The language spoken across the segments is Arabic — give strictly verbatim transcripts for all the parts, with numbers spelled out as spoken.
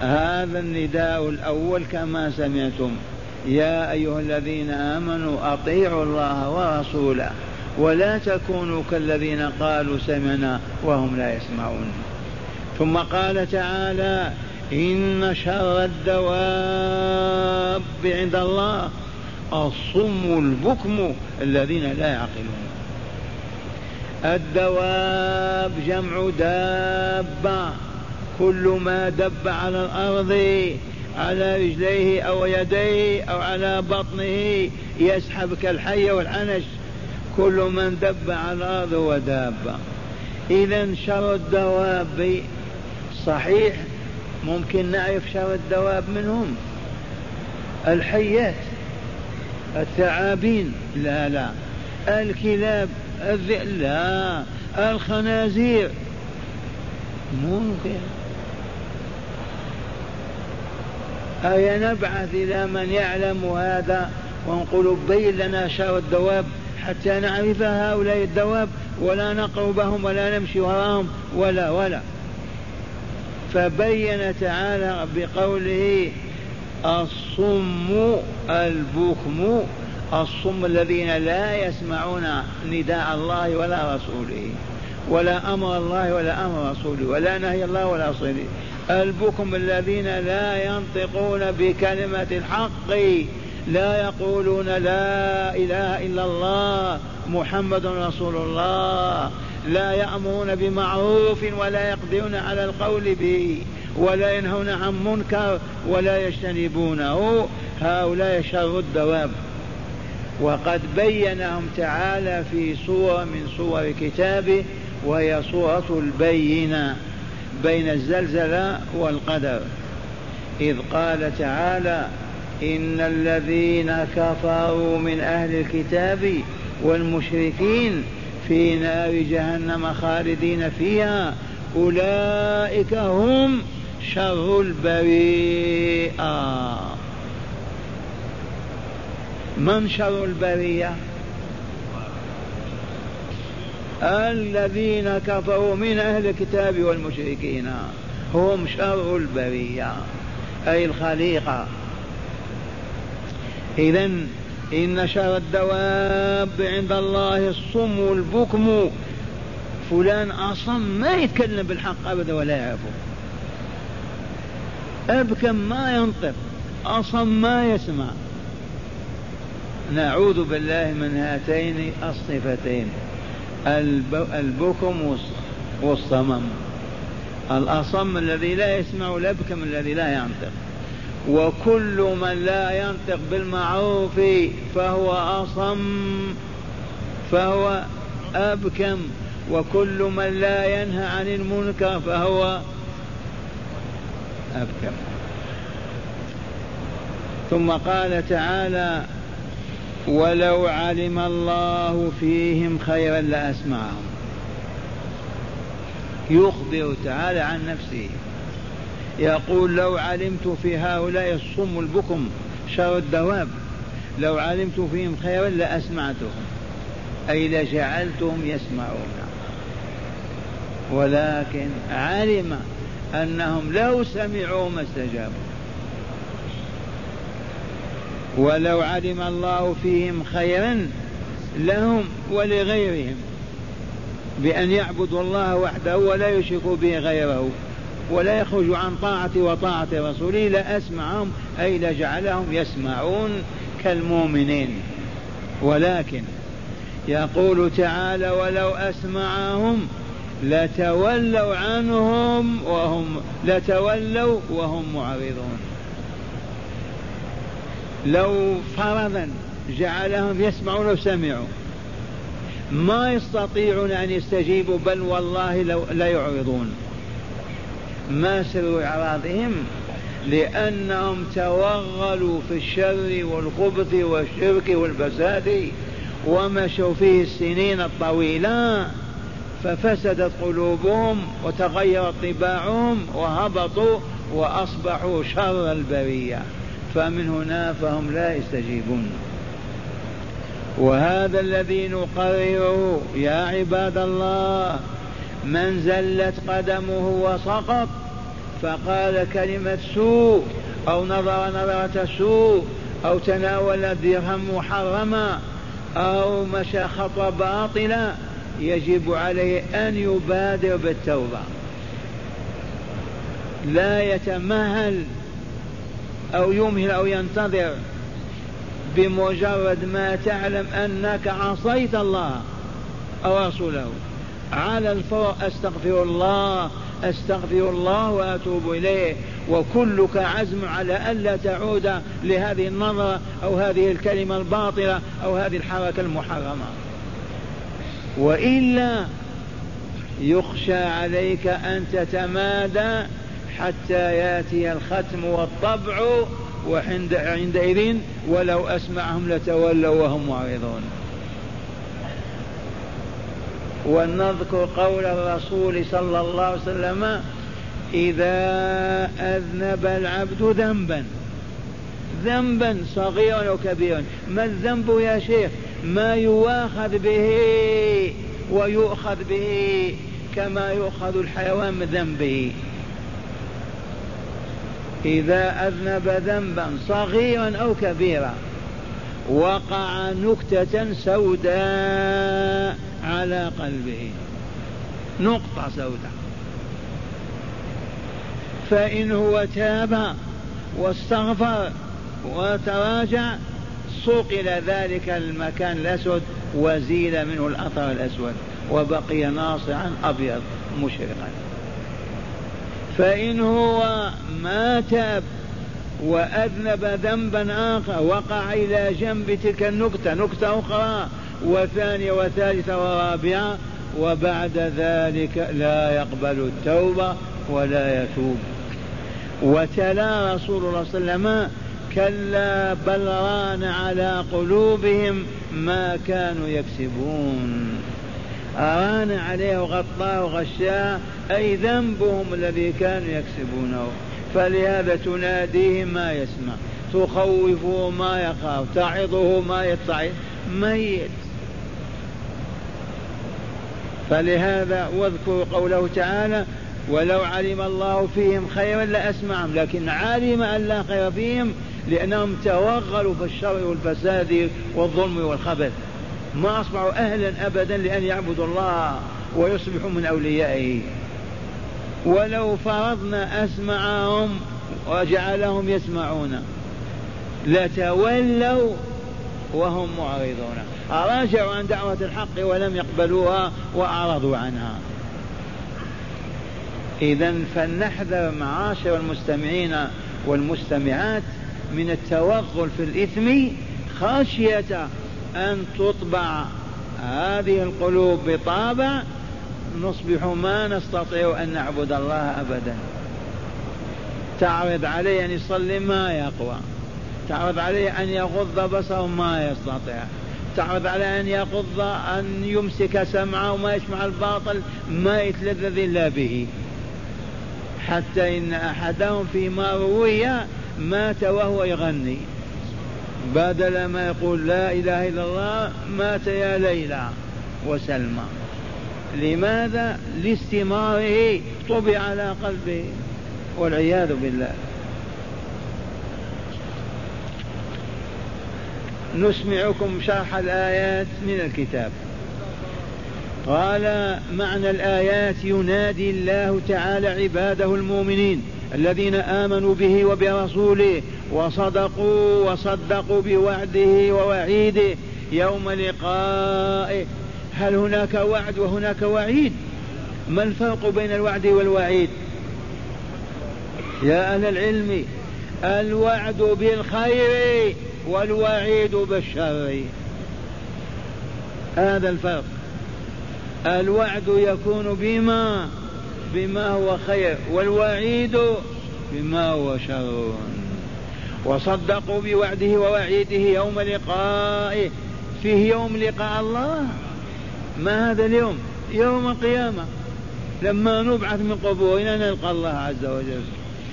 هذا النداء الأول كما سمعتم: يا أيها الذين آمنوا أطيعوا الله ورسوله ولا تكونوا كالذين قالوا سمعنا وهم لا يسمعون. ثم قال تعالى: إن شر الدواب عند الله الصم البكم الذين لا يعقلون. الدواب جمع دابة، كل ما دب على الأرض على رجليه أو يديه أو على بطنه يسحب كالحية والعنش، كل من دب على الأرض هو دابة. إذن شر الدواب صحيح ممكن نعرف شر الدواب منهم الحيات الثعابين، لا لا، الكلاب الذئب، لا، الخنازير ممكن. أي نبعث إلى من يعلم هذا ونقول بين لنا شر الدواب حتى نعرف هؤلاء الدواب ولا نقربهم ولا نمشي وراهم ولا ولا. فبين تعالى بقوله: الصم البكم، الصم الذين لا يسمعون نداء الله ولا رسوله ولا أمر الله ولا أمر رسوله ولا نهي الله ولا رسوله. البكم الذين لا ينطقون بكلمة الحق، لا يقولون لا إله إلا الله محمد رسول الله، لا يأمرون بمعروف ولا يقدرون على القول به ولا ينهون عن منكر ولا يجتنبونه. هؤلاء شر الدواب، وقد بينهم تعالى في سورة من سور كتابه وهي سورة البينة بين الزلزلة والقدر، إذ قال تعالى: إن الذين كفروا من أهل الكتاب والمشركين في نار جهنم خالدين فيها أولئك هم شر البريئة. من شر البرية؟ الذين كفروا من أهل الكتاب والمشركين هم شر البرية أي الخليقة. إذن إن شر الدواب عند الله الصم البكم. فلان أصم ما يتكلم بالحق أبدا ولا يعرفه، أبكم ما ينطق، أصم ما يسمع. نعوذ بالله من هاتين الصفتين، البكم والصمم. الأصم الذي لا يسمع، الأبكم الذي لا ينطق. وكل من لا ينطق بالمعروف فهو أصم فهو أبكم، وكل من لا ينهى عن المنكر فهو أبكم. ثم قال تعالى: ولو علم الله فيهم خيرا لأسمعهم. يخبر تعالى عن نفسه، يقول: لو علمت في هؤلاء الصم البكم شر الدواب، لو علمت فيهم خيرا لأسمعتهم، أي لجعلتهم يسمعون. ولكن علم أنهم لو سمعوا ما استجابوا. ولو علم الله فيهم خيرا لهم ولغيرهم بأن يعبدوا الله وحده ولا يشركوا به غيره ولا يخرجوا عن طاعة وطاعة رسوله لأسمعهم، أي لجعلهم يسمعون كالمؤمنين. ولكن يقول تعالى: ولو أسمعهم لتولوا عنهم وهم لتولوا وهم معرضون. لو فرضا جعلهم يسمعون وسمعوا ما يستطيعون أن يستجيبوا، بل والله لو لا يعرضون. ما سر إعراضهم؟ لأنهم توغلوا في الشر والخبث والشرك والفساد ومشوا فيه السنين الطويلة، ففسدت قلوبهم وتغيرت طباعهم وهبطوا وأصبحوا شر البرية، فمن هنا فهم لا يستجيبون. وهذا الذي نقرره يا عباد الله: من زلت قدمه وسقط فقال كلمة سوء أو نظر نظرة سوء أو تناول درهم محرما أو مشى خطوة باطلة يجب عليه أن يبادر بالتوبة، لا يتمهل أو يمهل أو ينتظر. بمجرد ما تعلم أنك عصيت الله أو رسوله على الفور أستغفر الله أستغفر الله وأتوب إليه، وكلك عزم على ألا تعود لهذه النظرة أو هذه الكلمة الباطلة أو هذه الحركة المحرمة، وإلا يخشى عليك أن تتمادى حتى يأتي الختم والطبع، وعندئذ ولو أسمعهم لتولوا وهم معرضون. ونذكر قول الرسول صلى الله عليه وسلم: إذا أذنب العبد ذنبا ذنبا صغيرا أو كبيرا. ما الذنب يا شيخ؟ ما يؤاخذ به ويؤخذ به كما يؤخذ الحيوان من ذنبه. إذا أذنب ذنبا صغيرا أو كبيرا وقع نكتة سوداء على قلبه، نقطة سوداء، فإن هو تاب واستغفر وتراجع سوق إلى ذلك المكان الأسود وزيل منه الأثر الأسود وبقي ناصعا أبيض مشرقا. فإن هو ما تاب وأذنب ذنبا آخر وقع إلى جنب تلك النكتة نكتة أخرى وثانية وثالثة ورابعة، وبعد ذلك لا يقبل التوبة ولا يتوب. وتلا رسول الله صلى الله عليه وسلم: كلا بل ران على قلوبهم ما كانوا يكسبون. ران عليه وغطاه وغشاه أي ذنبهم الذي كانوا يكسبونه. فلهذا تناديه ما يسمع، تخوفه ما يخاف، تعظه ما يتعظ، ميت. فلهذا واذكروا قوله تعالى: ولو علم الله فيهم خيرا لأسمعهم، لكن علم أن لا خير فيهم لأنهم توغلوا في الشر والفساد والظلم والخبث، ما أصبحوا أهلا أبدا لأن يعبدوا الله ويصبحوا من أوليائه. ولو فرضنا أسمعهم وجعلهم يسمعون لتولوا وهم معرضون، راجعوا عن دعوة الحق ولم يقبلوها وأعرضوا عنها. إذن فلنحذر معاشر المستمعين والمستمعات من التوغل في الإثم خشية أن تطبع هذه القلوب بطابع نصبح ما نستطيع أن نعبد الله أبدا. تعرض عليه أن يصلي ما يقوى، تعرض عليه أن يغض بصره ما يستطيع، تعرض عليه أن يغض أن يمسك سمعه وما يسمع الباطل ما يتلذذ إلا به. حتى إن أحدهم فيما روي مات وهو يغني، بدل ما يقول لا إله إلا الله مات يا ليلى وسلمى. لماذا؟ لاستماره طبع على قلبه والعياذ بالله. نسمعكم شرح الآيات من الكتاب. قال: معنى الآيات: ينادي الله تعالى عباده المؤمنين الذين آمنوا به وبرسوله وصدقوا وصدقوا بوعده ووعيده يوم لقائه. هل هناك وعد وهناك وعيد؟ ما الفرق بين الوعد والوعيد يا أهل العلم؟ الوعد بالخير والوعيد بالشر، هذا الفرق. الوعد يكون بما بما هو خير، والوعيد بما هو شر. وصدقوا بوعده ووعيده يوم لقائه، فيه يوم لقاء الله. ما هذا اليوم؟ يوم القيامة لما نبعث من قبورنا نلقى الله عز وجل.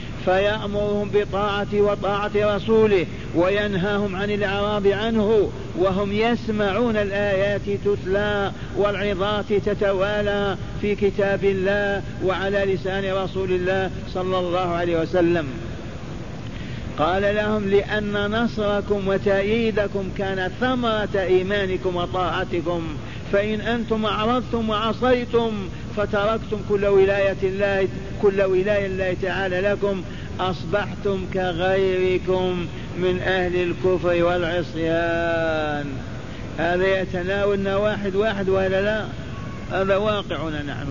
فيأمرهم بطاعته وطاعة رسوله وينهاهم عن الإعراض عنه وهم يسمعون الآيات تتلى والعظات تتوالى في كتاب الله وعلى لسان رسول الله صلى الله عليه وسلم. قال لهم لأن نصركم وتأييدكم كان ثمرة إيمانكم وطاعتكم، فإن أنتم أعرضتم وعصيتم فتركتم كل ولاية الله كل ولاية الله تعالى لكم أصبحتم كغيركم من أهل الكفر والعصيان. هذا يتناولنا واحد واحد ولا لا؟ هذا واقعنا نحن.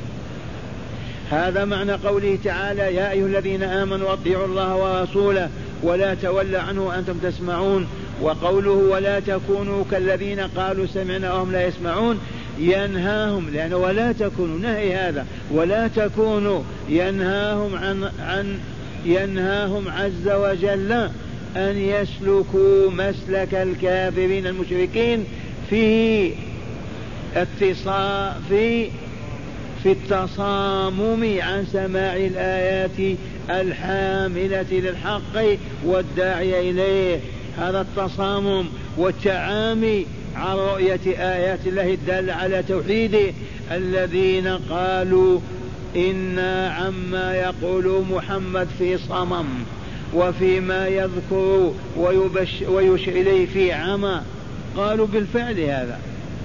هذا معنى قوله تعالى يا أيها الذين آمنوا أطيعوا الله ورسوله ولا تولوا عنه وأنتم تسمعون. وقوله ولا تكونوا كالذين قالوا سمعنا وهم لا يسمعون ينهاهم، لأنه ولا تكونوا نهي هذا، ولا تكونوا ينهاهم عن, عن ينهاهم عز وجل أن يسلكوا مسلك الكافرين المشركين في اتصال في في التصامم عن سماع الآيات الحاملة للحق والداعي إليه. هذا التصامم والتعامي عن رؤية آيات الله الدالة على توحيده. الذين قالوا إنا عما يقول محمد في صمم وفيما يذكر ويشير إليه في عمى، قالوا بالفعل هذا.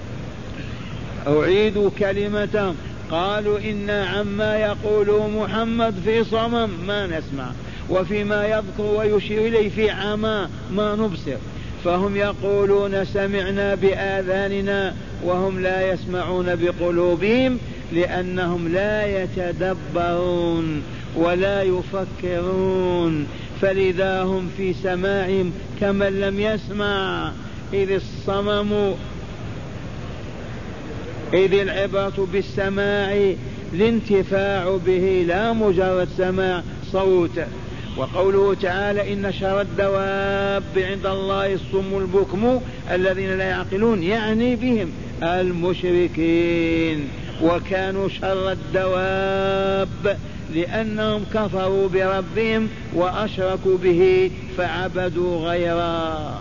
أعيد كلمة، قالوا إنا عما يقول محمد في صمم ما نسمع، وفيما يذكر ويشير إليه في عمى ما نبصر. فهم يقولون سمعنا بآذاننا وهم لا يسمعون بقلوبهم، لأنهم لا يتدبرون ولا يفكرون، فلذا هم في سماعهم كمن لم يسمع. إذ الصمم إذ العبرة بالسماع الانتفاع به لا مجرد سماع صوت. وقوله تعالى إن شر الدواب عند الله الصم البكم الذين لا يعقلون، يعني بهم المشركين، وكانوا شر الدواب لأنهم كفروا بربهم وأشركوا به فعبدوا غيره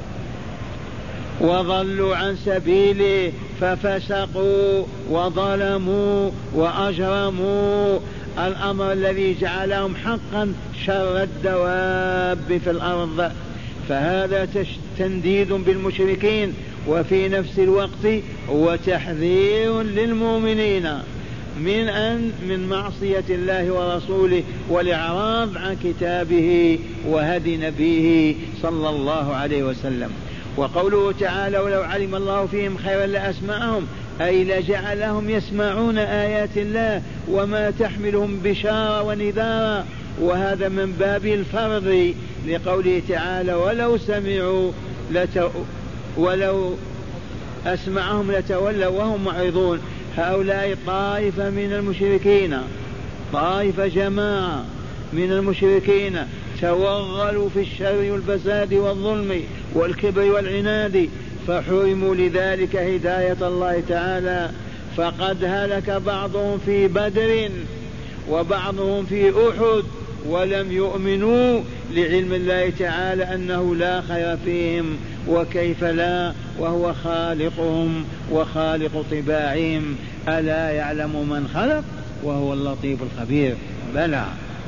وضلوا عن سبيله ففسقوا وظلموا وأجرموا الأمر الذي جعلهم حقا شر الدواب في الأرض. فهذا تنديد بالمشركين، وفي نفس الوقت هو تحذير للمؤمنين من أن من معصية الله ورسوله والإعراض عن كتابه وهدي نبيه صلى الله عليه وسلم. وقوله تعالى ولو علم الله فيهم خيرا لأسمعهم، أي لجعلهم يسمعون آيات الله وما تحملهم بشارة ونذارة، وهذا من باب الفرض لقوله تعالى ولو سمعوا لت... ولو أسمعهم لتولوا وهم معرضون. هؤلاء طائفة من المشركين، طائفة جماعة من المشركين توغلوا في الشر والفساد والظلم والكبر والعناد، فحرموا لذلك هداية الله تعالى. فقد هلك بعضهم في بدر وبعضهم في أحد ولم يؤمنوا لعلم الله تعالى أنه لا خير فيهم، وكيف لا وهو خالقهم وخالق طباعهم. ألا يعلم من خلق وهو اللطيف الخبير؟ بلى.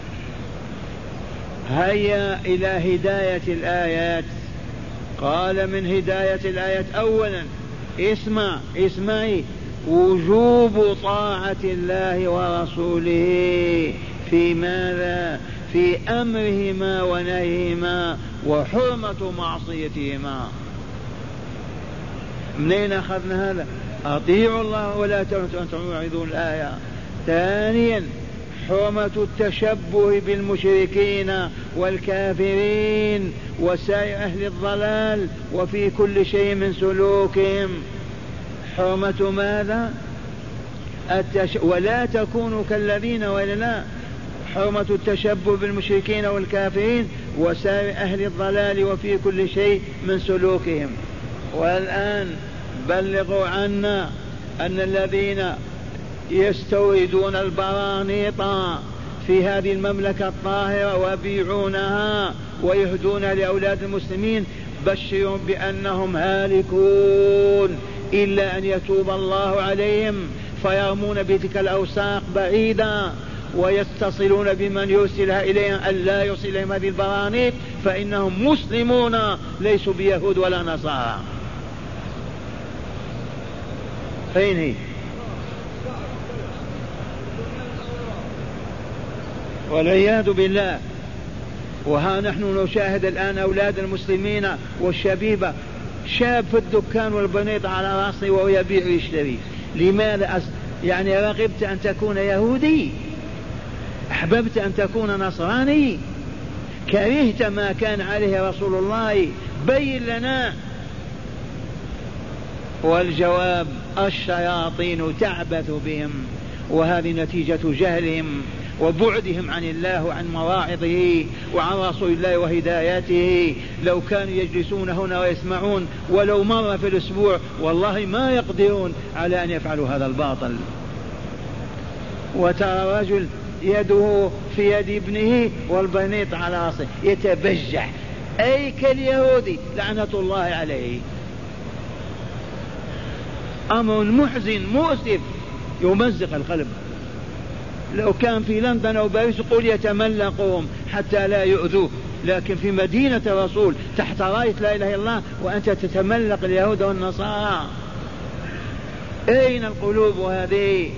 هيا إلى هداية الآيات. قال من هداية الآيات أولا اسمع اسمعي وجوب طاعة الله ورسوله في ماذا؟ في أمرهما ونهيهما وحرمة معصيتهما. منين أخذنا هذا؟ أطيعوا الله ولا تعرضوا الآية. ثانيا حرمة التشبه بالمشركين والكافرين وسائر أهل الضلال وفي كل شيء من سلوكهم. حرمة ماذا؟ التش... ولا تكونوا كالذين ولا لا. حرمة التشبه بالمشركين والكافرين وسائر أهل الضلال وفي كل شيء من سلوكهم. والآن بلغوا عنا أن الذين يستوردون البرانيط في هذه المملكة الطاهرة ويبيعونها ويهدون لأولاد المسلمين بشرهم بأنهم هالكون إلا أن يتوب الله عليهم فيرمون بتلك الأوساق بعيدا ويتصلون بمن يرسلها إليهم أن لا يرسل إليهم هذه البرانيق فإنهم مسلمون ليسوا بيهود ولا نصارى. فين هي؟ والعياذ بالله. وها نحن نشاهد الآن أولاد المسلمين والشبيبة، شاب في الدكان والبنيط على رأسه وهو يبيع ويشتري. لماذا أس... يعني رغبت أن تكون يهودي؟ أحببت أن تكون نصراني؟ كرهت ما كان عليه رسول الله؟ بين لنا. والجواب الشياطين تعبث بهم، وهذه نتيجة جهلهم وبعدهم عن الله وعن مواعظه وعن رسول الله وهداياته. لو كانوا يجلسون هنا ويسمعون ولو مرة في الأسبوع والله ما يقدرون على أن يفعلوا هذا الباطل. وترى رجل يده في يد ابنه والبنيط على راسه يتبجح، أي كاليهودي لعنة الله عليه. أمر محزن مؤسف يمزق القلب. لو كان في لندن أو باريس قل يتملقهم حتى لا يؤذوه، لكن في مدينة الرسول تحت راية لا إله إلا الله وأنت تتملق اليهود والنصارى. أين القلوب هذه؟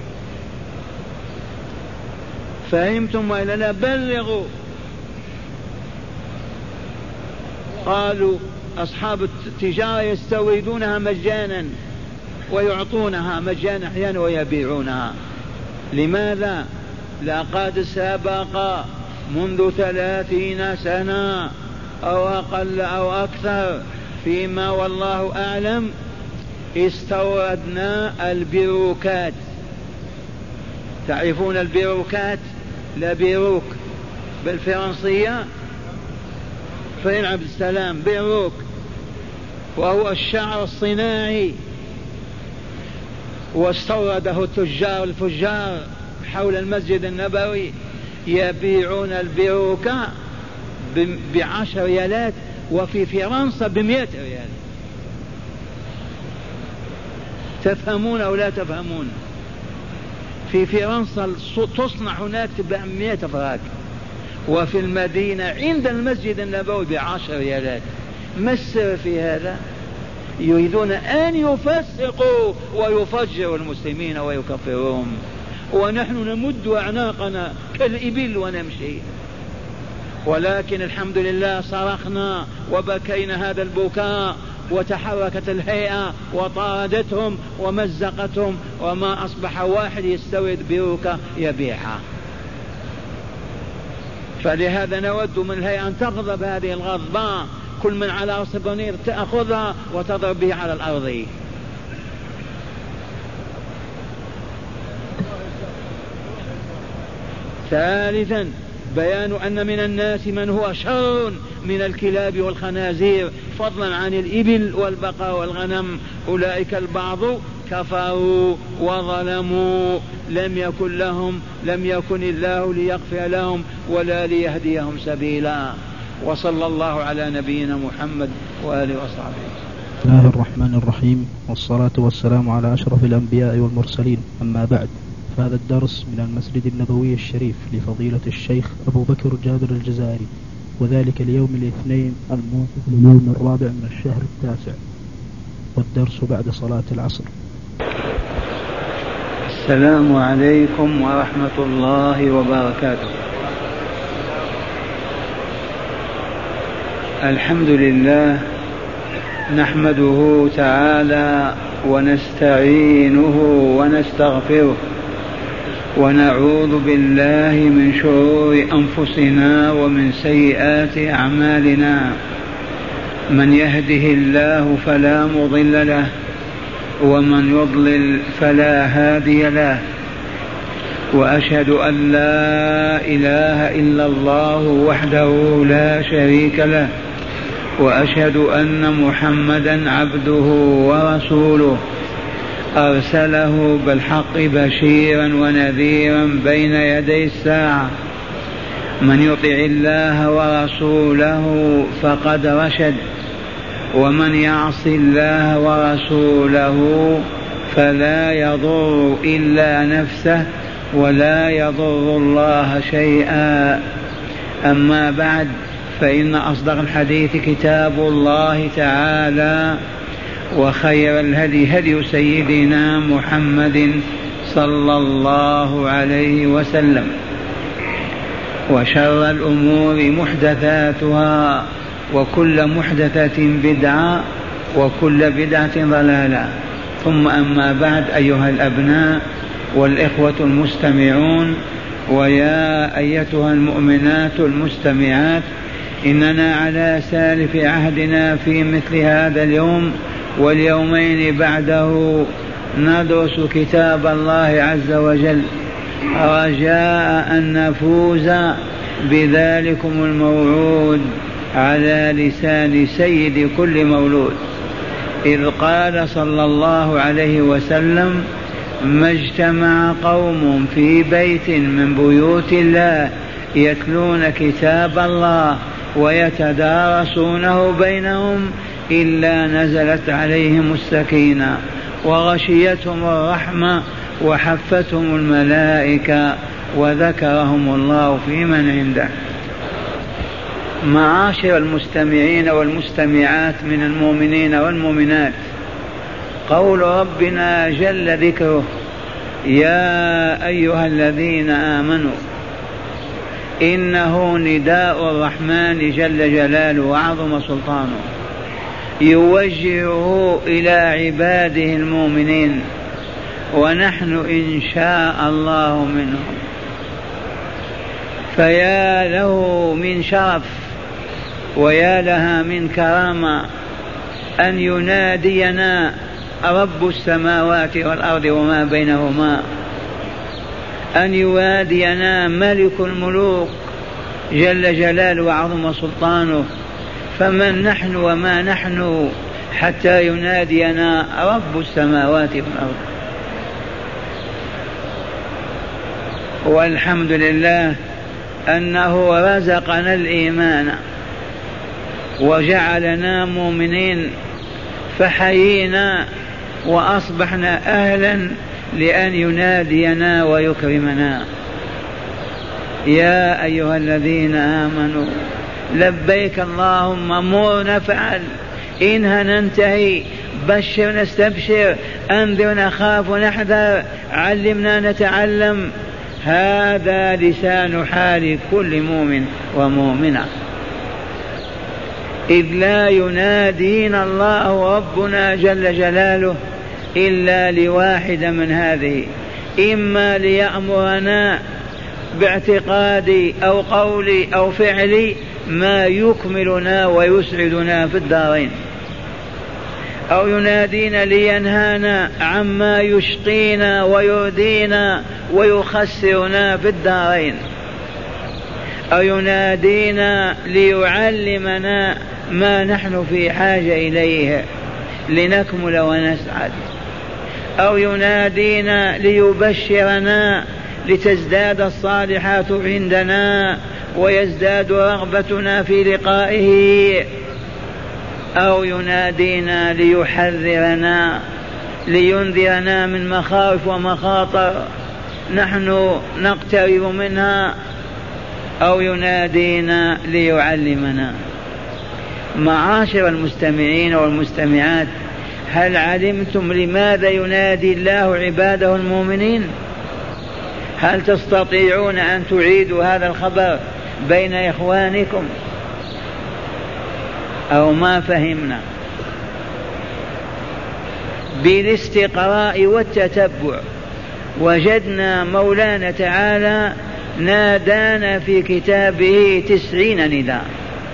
فهمتم وإلا لا؟ بلغوا. قالوا أصحاب التجارة يستوردونها مجانا ويعطونها مجانا أحيانا ويبيعونها. لماذا؟ لقد سبق منذ ثلاثين سنة أو أقل أو أكثر فيما والله أعلم استوردنا البيروكات. تعرفون البيروكات؟ لا بيروك بالفرنسية فين عبد السلام بيروك، وهو الشعر الصناعي، واستورده التجار الفجار حول المسجد النبوي يبيعون البيروكة بعشر ريالات وفي فرنسا بمئة ريال. تفهمون أو لا تفهمون؟ في فرنسا تصنع هناك بمئة فراك، وفي المدينة عند المسجد النبوي بعشر ريالات. ما السر في هذا؟ يريدون أن يفسقوا ويفجروا المسلمين ويكفرهم، ونحن نمد أعناقنا كالإبل ونمشي. ولكن الحمد لله صرخنا وبكينا هذا البكاء وتحركت الهيئة وطاردتهم ومزقتهم، وما أصبح واحد يستورد بيروكة يبيعها. فلهذا نود من الهيئة أن تغضب هذه الغضبة، كل من على رأس البنير تأخذها وتضرب به على الأرض. ثالثا بيان أن من الناس من هو شر من الكلاب والخنازير فضلا عن الإبل والبقر والغنم. أولئك البعض كفروا وظلموا، لم يكن لهم لم يكن الله ليغفر لهم ولا ليهديهم سبيلا. وصلى الله على نبينا محمد وآله وصحبه. بسم الله الرحمن الرحيم، والصلاة والسلام على أشرف الأنبياء والمرسلين، أما بعد. فهذا الدرس من المسجد النبوي الشريف لفضيلة الشيخ أبو بكر جابر الجزائري، وذلك اليوم الاثنين الموافق لليوم الرابع من الشهر التاسع، والدرس بعد صلاة العصر. السلام عليكم ورحمة الله وبركاته. الحمد لله نحمده تعالى ونستعينه ونستغفره، ونعوذ بالله من شرور أنفسنا ومن سيئات أعمالنا. من يهده الله فلا مضل له، ومن يضلل فلا هادي له. وأشهد أن لا إله إلا الله وحده لا شريك له، وأشهد أن محمدا عبده ورسوله أرسله بالحق بشيرا ونذيرا بين يدي الساعة. من يطع الله ورسوله فقد رشد، ومن يعص الله ورسوله فلا يضر إلا نفسه ولا يضر الله شيئا. أما بعد، فإن أصدق الحديث كتاب الله تعالى، وخير الهدي هدي سيدنا محمد صلى الله عليه وسلم، وشر الأمور محدثاتها، وكل محدثة بدعة، وكل بدعة ضلالة. ثم أما بعد، أيها الأبناء والإخوة المستمعون، ويا أيتها المؤمنات المستمعات، إننا على سالف عهدنا في مثل هذا اليوم واليومين بعده ندرس كتاب الله عز وجل، رجاء أن نفوز بذلكم الموعود على لسان سيد كل مولود، إذ قال صلى الله عليه وسلم: ما اجتمع قوم في بيت من بيوت الله يتلون كتاب الله ويتدارسونه بينهم إلا نزلت عليهم السكينة وغشيتهم الرحمة وحفتهم الملائكة وذكرهم الله في من عنده. معاشر المستمعين والمستمعات من المؤمنين والمؤمنات، قول ربنا جل ذكره: يا أيها الذين آمنوا، إنه نداء الرحمن جل جلاله وعظم سلطانه، يوجهه إلى عباده المؤمنين، ونحن إن شاء الله منهم. فيا له من شرف ويا لها من كرامة أن ينادينا رب السماوات والأرض وما بينهما، أن ينادينا ملك الملوك جل جلاله وعظم سلطانه. فمن نحن وما نحن حتى ينادينا رب السماوات والأرض؟ والحمد لله أنه رزقنا الإيمان وجعلنا مؤمنين، فحيينا وأصبحنا أهلا لأن ينادينا ويكرمنا. يا أيها الذين آمنوا، لبيك اللهم، مر نفعل، إنها ننتهي، بشر نستبشر، أنذر نخاف نحذر، علمنا نتعلم. هذا لسان حال كل مؤمن ومؤمنة، إذ لا ينادينا الله ربنا جل جلاله إلا لواحد من هذه: إما ليأمرنا باعتقاد أو قول أو فعل ما يكملنا ويسعدنا في الدارين، أو ينادينا لينهانا عما يشقينا ويؤذينا ويخسرنا في الدارين، أو ينادينا ليعلمنا ما نحن في حاجة إليه لنكمل ونسعد، أو ينادينا ليبشرنا لتزداد الصالحات عندنا ويزداد رغبتنا في لقائه، أو ينادينا ليحذرنا لينذرنا من مخاوف ومخاطر نحن نقترب منها، أو ينادينا ليعلمنا. معاشر المستمعين والمستمعات، هل علمتم لماذا ينادي الله عباده المؤمنين؟ هل تستطيعون أن تعيدوا هذا الخبر بين إخوانكم أو ما فهمنا؟ بالاستقراء والتتبع وجدنا مولانا تعالى نادانا في كتابه تسعين نداء،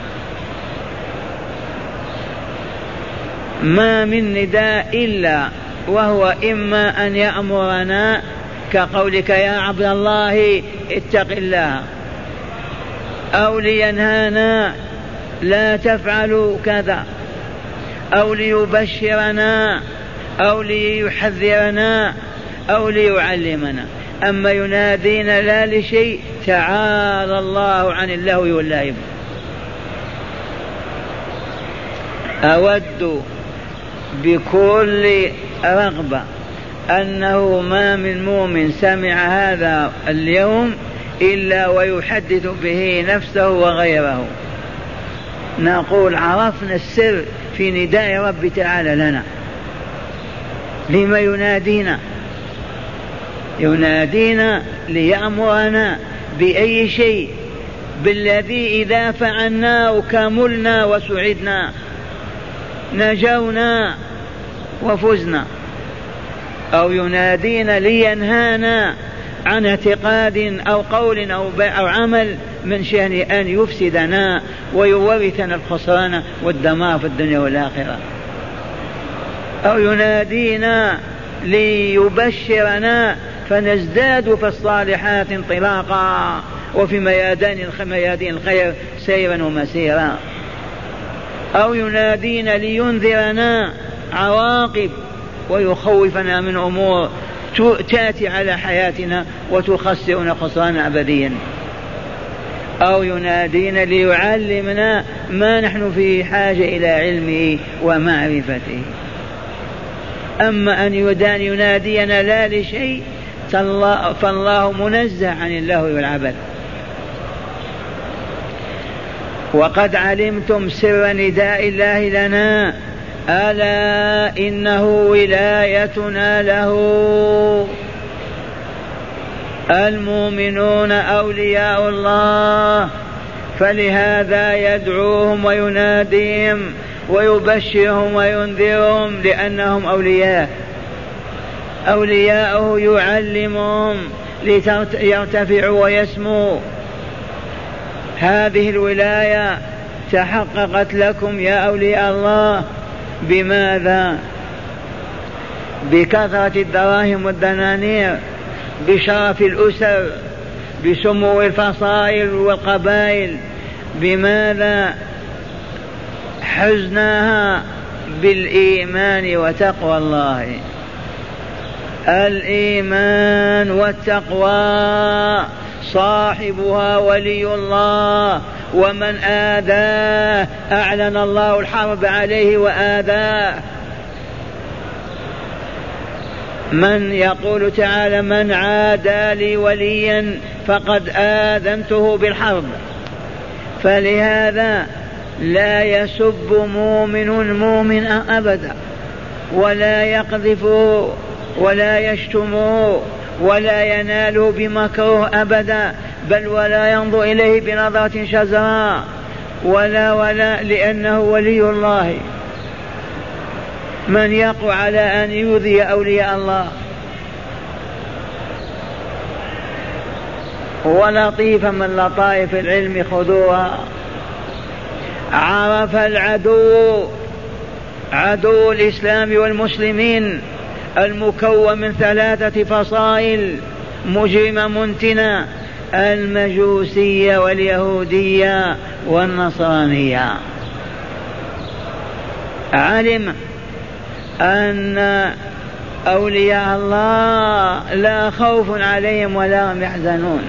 ما من نداء إلا وهو إما أن يأمرنا كقولك يا عبد الله اتق الله، أو لينهانا لا تفعلوا كذا، أو ليبشرنا، أو ليحذرنا، أو ليعلمنا. أما ينادينا لا لشيء، تعالى الله عن اللهو واللعب. أود بكل رغبة أنه ما من مؤمن سمع هذا اليوم إلا ويحدث به نفسه وغيره. نقول عرفنا السر في نداء رب تعالى لنا. لما ينادينا؟ ينادينا ليأمرنا بأي شيء، بالذي إذا فعلناه كملنا وسعدنا، نجونا وفزنا. أو ينادينا لينهانا عن اعتقاد أو قول أو, أو عمل من شأن أن يفسدنا ويورثنا الخسران والدمار في الدنيا والآخرة. أو ينادينا ليبشرنا فنزداد في الصالحات انطلاقا وفي ميادين الخير سيرا ومسيرا. أو ينادينا لينذرنا عواقب ويخوفنا من أمور تأتي على حياتنا وتخسرنا خسرانا أبديا. أو ينادينا ليعلمنا ما نحن في حاجة إلى علمه ومعرفته. أما أن يدان ينادينا لا لشيء فالله منزه عن اللهو والعبث. وقد علمتم سر نداء الله لنا، ألا إنه ولايتنا له. المؤمنون أولياء الله، فلهذا يدعوهم ويناديهم ويبشرهم وينذرهم لأنهم أولياء. أولياءه يعلمهم ليرتفعوا ويسموا. هذه الولاية تحققت لكم يا أولياء الله بماذا؟ بكثرة الدراهم والدنانير، بشرف الأسر، بسمو الفصائل والقبائل. بماذا حزناها؟ بالإيمان وتقوى الله. الإيمان والتقوى صاحبها ولي الله، ومن آذاه أعلن الله الحرب عليه وآذاه. من يقول تعالى من عادى لي وليا فقد آذنته بالحرب. فلهذا لا يسب مؤمن مؤمنا أبدا، ولا يقذفه ولا يشتمه ولا ينال بمكروه أبدا، بل ولا ينظر إليه بنظرة شزراء ولا ولا لأنه ولي الله. من يقع على أن يؤذي أولياء الله؟ ولطيفة من لطائف العلم خذوها. عرف العدو، عدو الإسلام والمسلمين، المكون من ثلاثة فصائل مجرمة منتنة: المجوسية واليهودية والنصرانية. علم أن أولياء الله لا خوف عليهم ولا هم يحزنون.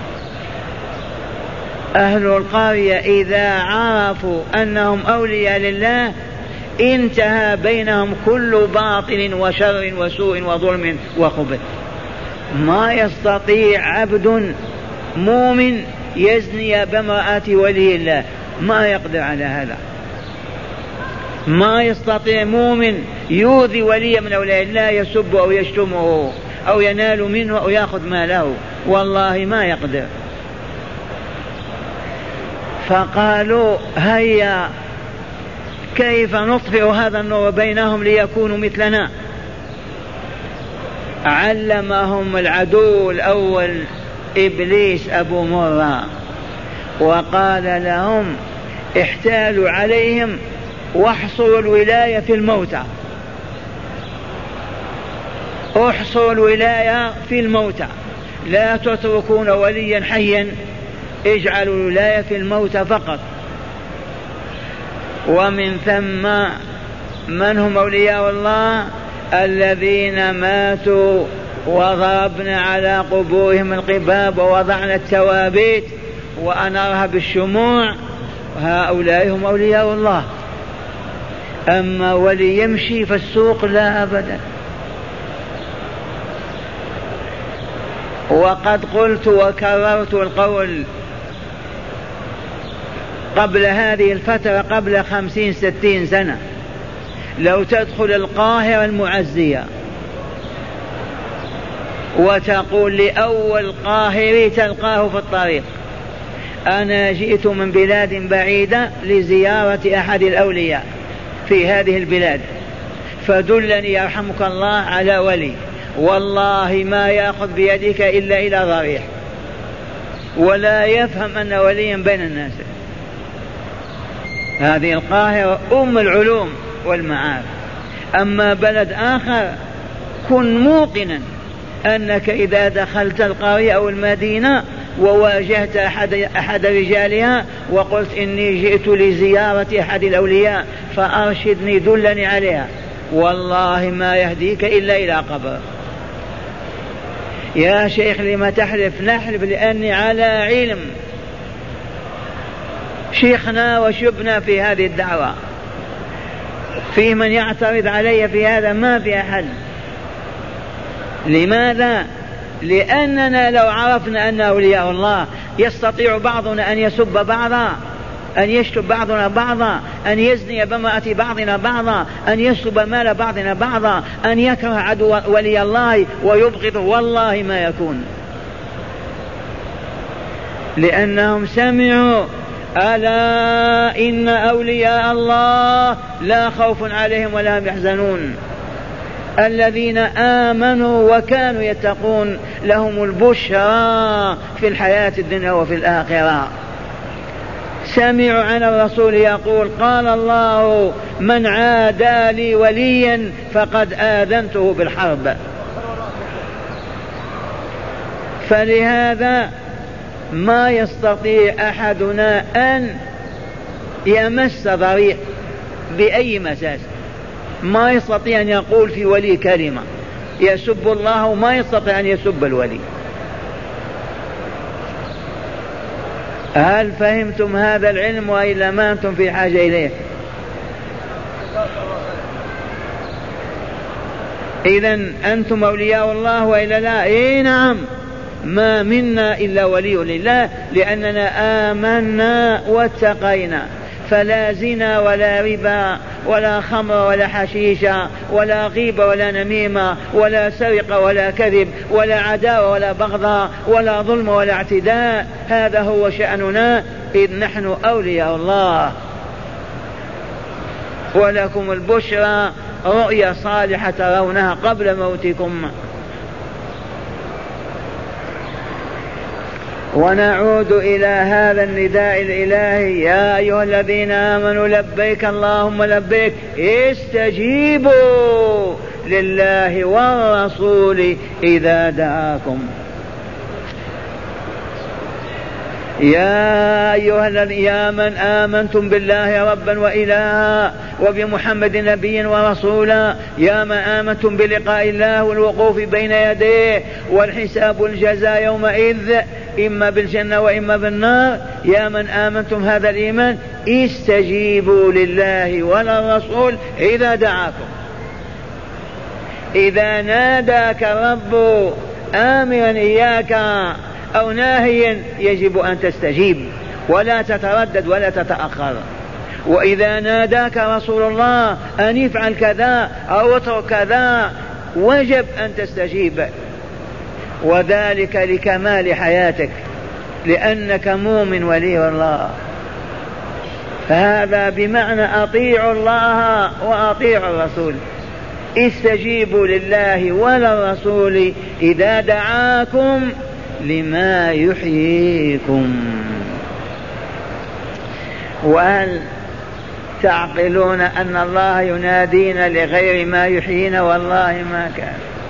أهل القرية إذا عرفوا أنهم أولياء لله انتهى بينهم كل باطل وشر وسوء وظلم وخبث. ما يستطيع عبد مؤمن يزني بامرأة ولي الله، ما يقدر على هذا. ما يستطيع مؤمن يؤذي ولي من أولياء الله، يسب أو يشتمه أو ينال منه أو يأخذ ماله، والله ما يقدر. فقالوا هيا كيف نطفئ هذا النور بينهم ليكونوا مثلنا؟ علمهم العدو الأول إبليس أبو مرة، وقال لهم احتالوا عليهم واحصروا الولاية في الموتى. احصروا الولاية في الموتى، لا تتركون وليا حيا، اجعلوا الولاية في الموتى فقط. ومن ثم من هم أولياء الله؟ الذين ماتوا وضربنا على قبورهم القباب ووضعنا التوابيت وأنارها بالشموع، هؤلاء هم أولياء الله. أما ولي يمشي في السوق لا أبدا. وقد قلت وكررت القول قبل هذه الفترة، قبل خمسين ستين سنة، لو تدخل القاهرة المعزية وتقول لأول قاهري تلقاه في الطريق: أنا جئت من بلاد بعيدة لزيارة أحد الأولياء في هذه البلاد، فدلني يرحمك الله على ولي، والله ما يأخذ بيدك إلا إلى ضريح، ولا يفهم أن وليا بين الناس. هذه القاهرة أم العلوم والمعارف. أما بلد آخر كن موقنا أنك إذا دخلت القرية أو المدينة وواجهت أحد, أحد رجالها وقلت: إني جئت لزيارة أحد الأولياء فأرشدني دلني عليها، والله ما يهديك إلا إلى قبر. يا شيخ لما تحلف؟ نحلف لأني على علم، شيخنا وشبنا في هذه الدعوة، في من يعترض علي في هذا؟ ما في أحد. لماذا؟ لأننا لو عرفنا أن أولياء الله يستطيع بعضنا أن يسب بعضا، أن يشتم بعضنا بعضا، أن يزني بامرأة بعضنا بعضا، أن يسلب مال بعضنا بعضا، أن يكره عدو ولي الله ويبغضه، والله ما يكون. لأنهم سمعوا: ألا إن أولياء الله لا خوف عليهم ولا هم يحزنون، الذين آمنوا وكانوا يتقون لهم البشرى في الحياة الدنيا وفي الآخرة. سمعوا عن الرسول يقول: قال الله: من عادى لي وليا فقد آذنته بالحرب. فلهذا ما يستطيع أحدنا أن يمس ضريح بأي مساس، ما يستطيع أن يقول في ولي كلمة يسب الله، وما يستطيع أن يسب الولي. هل فهمتم هذا العلم وإلا ما أنتم في حاجة إليه؟ إذن أنتم أولياء الله وإلا لا؟ إيه نعم، ما منا إلا ولي لله، لأننا آمنا واتقينا، فلا زنا ولا ربا ولا خمر ولا حشيشة ولا غيبة ولا نميمة ولا سرقة ولا كذب ولا عداوة ولا بغضاء ولا ظلم ولا اعتداء. هذا هو شأننا، إذ نحن أولياء الله. ولكم البشرى رؤيا صالحة ترونها قبل موتكم. ونعود إلى هذا النداء الإلهي: يا أيها الذين آمنوا لبيك اللهم لبيك، استجيبوا لله والرسول إذا دعاكم. يا أيها الذين يا من آمنتم بالله ربا وإلها وبمحمد نبيا ورسولا، يا من آمنتم بلقاء الله والوقوف بين يديه والحساب والجزاء يومئذ إما بالجنة وإما بالنار، يا من آمنتم هذا الإيمان، استجيبوا لله وللرسول إذا دعاكم. إذا ناداك الرب آمرا إياك أو ناهيا يجب أن تستجيب ولا تتردد ولا تتأخر. وإذا ناداك رسول الله أن يفعل كذا أو اترك كذا وجب أن تستجيب، وذلك لكمال حياتك، لأنك مؤمن ولي الله. فهذا بمعنى أطيعوا الله وأطيعوا الرسول. استجيبوا لله وللرسول إذا دعاكم لما يحييكم. وهل تعقلون أن الله ينادينا لغير ما يحيينا؟ والله ما كان.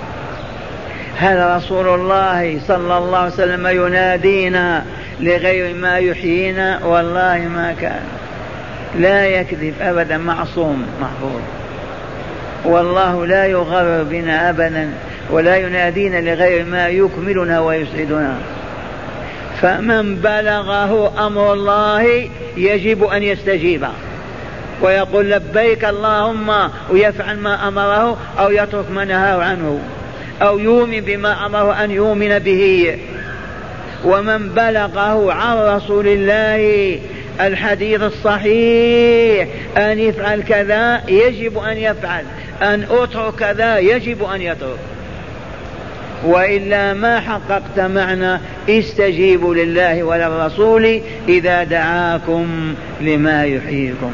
هل رسول الله صلى الله عليه وسلم ينادينا لغير ما يحيينا؟ والله ما كان. لا يكذب أبدا، معصوم محفوظ، والله لا يغرر بنا أبدا، ولا ينادينا لغير ما يكملنا ويسعدنا. فمن بلغه أمر الله يجب أن يستجيب، ويقول لبيك اللهم ويفعل ما أمره أو يترك ما نهاه عنه أو يؤمن بما أمره أن يؤمن به. ومن بلغه عن رسول الله الحديث الصحيح أن يفعل كذا يجب أن يفعل، أن أترك كذا يجب أن يترك، وإلا ما حققت معنى استجيبوا لله وللرسول إذا دعاكم لما يحييكم.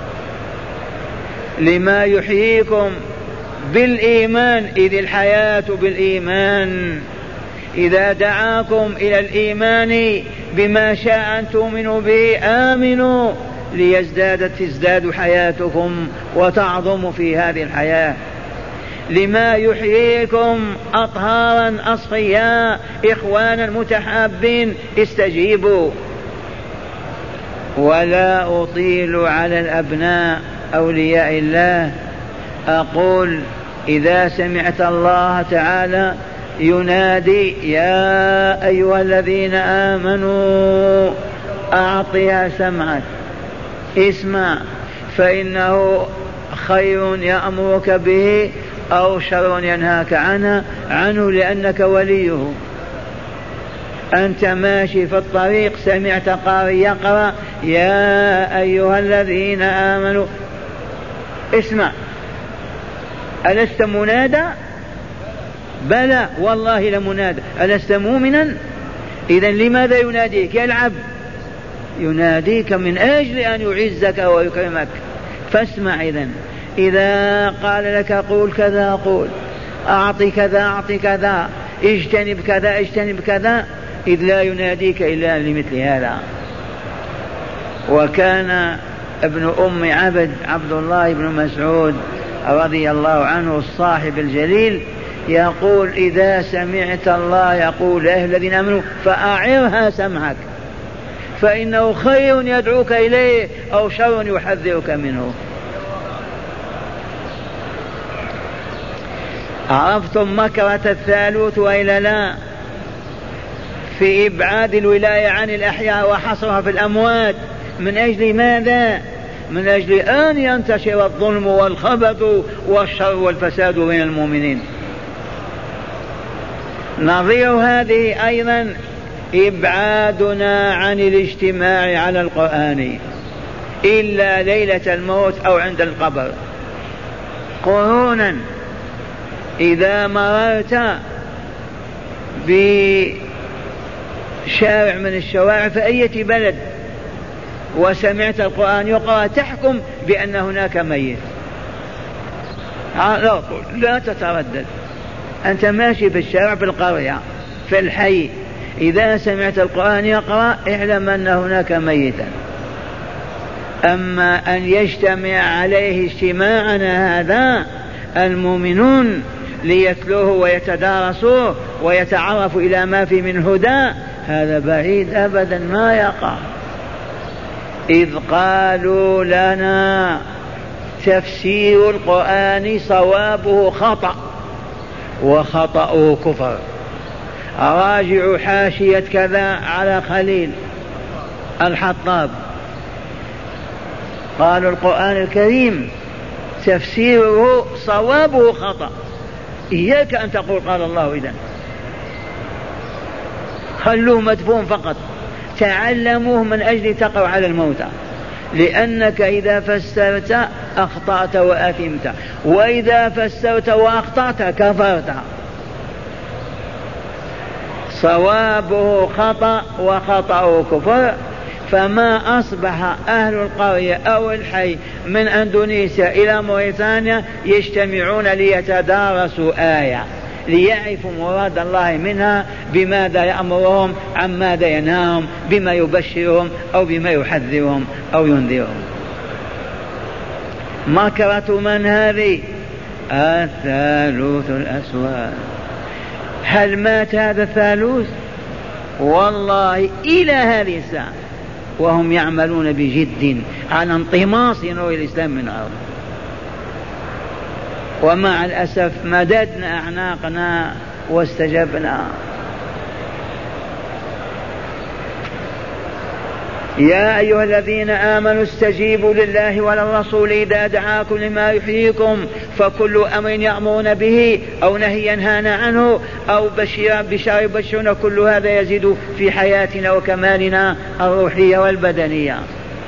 لما يحييكم بالإيمان، إذ الحياة بالإيمان. إذا دعاكم إلى الإيمان بما شاء أن تؤمنوا به آمنوا ليزداد تزداد حياتكم وتعظموا في هذه الحياة. لما يحييكم أطهارا أصفياء إخوانا متحابين استجيبوا. ولا أطيل على الأبناء أولياء الله، أقول إذا سمعت الله تعالى ينادي يا أيها الذين آمنوا أعطها سمعك، اسمع، فإنه خير يأمرك به أو شر ينهاك عنه عنه لأنك وليه. أنت ماشي في الطريق سمعت قارئ يقرأ يا أيها الذين آمنوا، اسمع، ألست منادى؟ بلى والله لمنادى. ألست مؤمنا؟ إذن لماذا يناديك؟ يلعب؟ يناديك من أجل أن يعزك ويكرمك، فاسمع. إذن إذا قال لك قول كذا قول، أعطي كذا أعطي كذا، اجتنب كذا اجتنب كذا، إذ لا يناديك إلا لمثل هذا. وكان ابن أم عبد عبد الله بن مسعود رضي الله عنه الصاحب الجليل يقول إذا سمعت الله يقول يا أيها الذين آمنوا فأعرها سمعك، فإنه خير يدعوك إليه أو شر يحذرك منه. عرفتم مكرة الثالوث وإلا لا؟ في إبعاد الولاية عن الأحياء وحصرها في الأموات. من أجل ماذا؟ من أجل أن ينتشر الظلم والخبث والشر والفساد بين المؤمنين. نظير هذه أيضا إبعادنا عن الاجتماع على القرآن إلا ليلة الموت أو عند القبر. قرونا إذا مررت بشارع من الشوارع في أي بلد وسمعت القرآن يقرأ تحكم بأن هناك ميت، لا تتردد، أنت ماشي في الشارع في القرية في الحي، إذا سمعت القرآن يقرأ اعلم أن هناك ميتا. أما أن يجتمع عليه اجتماعنا هذا المؤمنون ليتلوه ويتدارسوه ويتعرفوا إلى ما في من هدى، هذا بعيد أبدا ما يقع. إذ قالوا لنا تفسير القرآن صوابه خطأ وخطأه كفر. راجعوا حاشية كذا على خليل الحطاب، قالوا القرآن الكريم تفسيره صوابه خطأ. إياك أن تقول قال الله، إذن خلوه مدفون فقط، تعلموه من أجل تقوى على الموتى، لأنك إذا فسرت أخطأت وأثمت، وإذا فسرت وأخطأت كفرت. صوابه خطأ وخطأه كفر. فما أصبح أهل القرية أو الحي من أندونيسيا إلى موريتانيا يجتمعون ليتدارسوا آية ليعرفوا مراد الله منها، بماذا يأمرهم عن ماذا ينهاهم، بما يبشرهم أو بما يحذرهم أو ينذرهم. مكرة من هذه؟ الثالوث الأسود. هل مات هذا الثالوث؟ والله إلى هذه الساعة وهم يعملون بجد على انطماس نور الإسلام من الأرض. ومع الأسف مددنا أعناقنا واستجبنا. يا أيها الذين آمنوا استجيبوا لله وللرسول إذا دعاكم لما يحييكم فكل أمر يأمرون به أو نهي ينهانا عنه أو بشير بشار يبشرون، كل هذا يزيد في حياتنا وكمالنا الروحية والبدنية.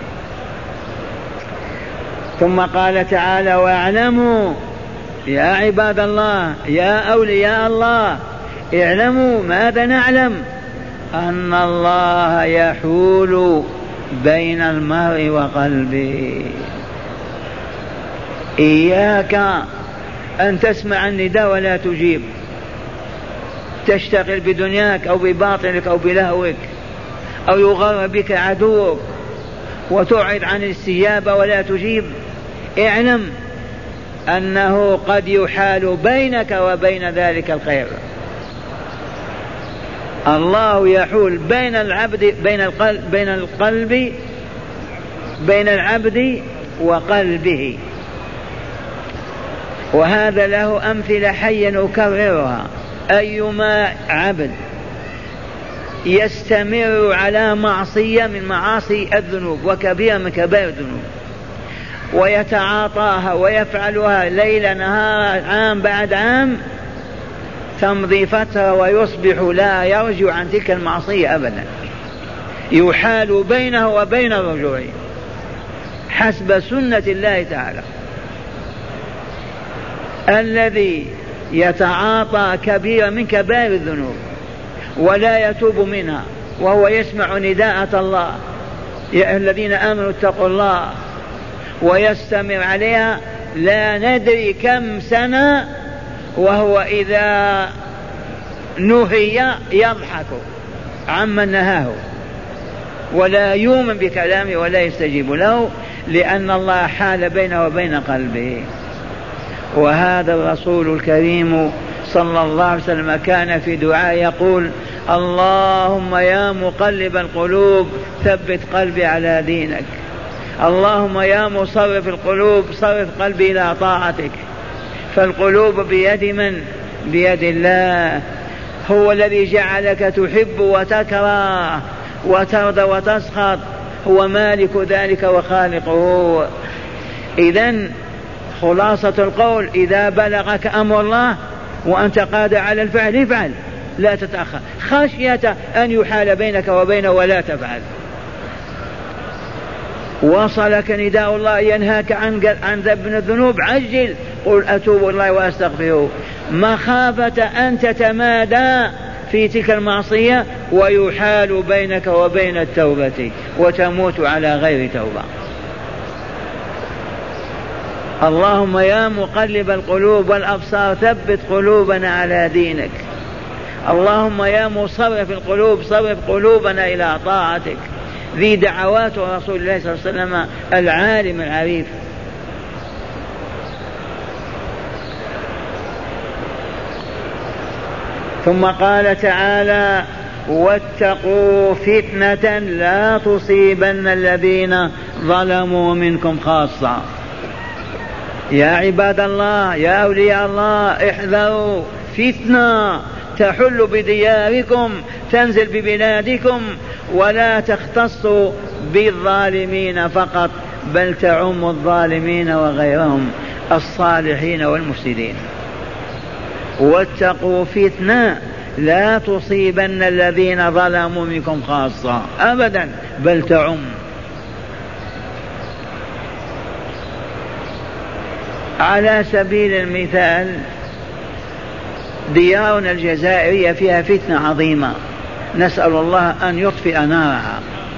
ثم قال تعالى واعلموا يا عباد الله يا أولياء الله، اعلموا ماذا نعلم؟ أن الله يحول بين المرء وقلبه. إياك أن تسمع النداء ولا تجيب، تشتغل بدنياك أو بباطلك أو بلهوك، أو يغر بك عدوك وتعرض عن الاستجابة ولا تجيب. اعلم أنه قد يحال بينك وبين ذلك الخير. الله يحول بين العبد بين القلب بين القلب بين العبد وقلبه، وهذا له أمثلة حية نكررها. أيما عبد يستمر على معصية من معاصي الذنوب وكبيرة من كبائر الذنوب ويتعاطاها ويفعلها ليل نهار عام بعد عام، تمضي فترة ويصبح لا يرجع عن تلك المعصية أبدا، يحال بينه وبين الرجوع حسب سنة الله تعالى. الذي يتعاطى كبيرا من كبائر الذنوب ولا يتوب منها وهو يسمع نداءة الله يا الذين آمنوا اتقوا الله ويستمر عليها لا ندري كم سنة، وهو إذا نهي يضحك عمن نهاه ولا يؤمن بكلامه ولا يستجيب له، لأن الله حال بينه وبين قلبه. وهذا الرسول الكريم صلى الله عليه وسلم كان في دعاء يقول اللهم يا مقلب القلوب ثبت قلبي على دينك، اللهم يا مصرف القلوب صرف قلبي إلى طاعتك. فالقلوب بيد من؟ بيد الله. هو الذي جعلك تحب وتكره وترضى وتسخط، هو مالك ذلك وخالقه. إذن خلاصة القول إذا بلغك أمر الله وأنت قادر على الفعل افعل، لا تتأخر خشية أن يحال بينك وبينه ولا تفعل. وصلك نداء الله ينهاك عن عن ذنب الذنوب عجل، قل أتوب الله وأستغفره، مخافة أن تتمادى في تلك المعصية ويحال بينك وبين التوبة وتموت على غير توبة. اللهم يا مقلب القلوب والأبصار ثبت قلوبنا على دينك، اللهم يا مصرف القلوب صرف قلوبنا إلى طاعتك. ذي دعوات رسول الله صلى الله عليه وسلم العالم العريف. ثم قال تعالى واتقوا فتنة لا تصيبن الذين ظلموا منكم خاصة. يا عباد الله يا أولياء الله احذروا فتنة تحل بدياركم تنزل ببلادكم، ولا تختص بالظالمين فقط بل تعم الظالمين وغيرهم الصالحين والمفسدين. واتقوا فتنة لا تصيبن الذين ظلموا منكم خاصة أبدا بل تعم. على سبيل المثال ديارنا الجزائرية فيها فتنة عظيمة، نسأل الله أن يطفئ نارها.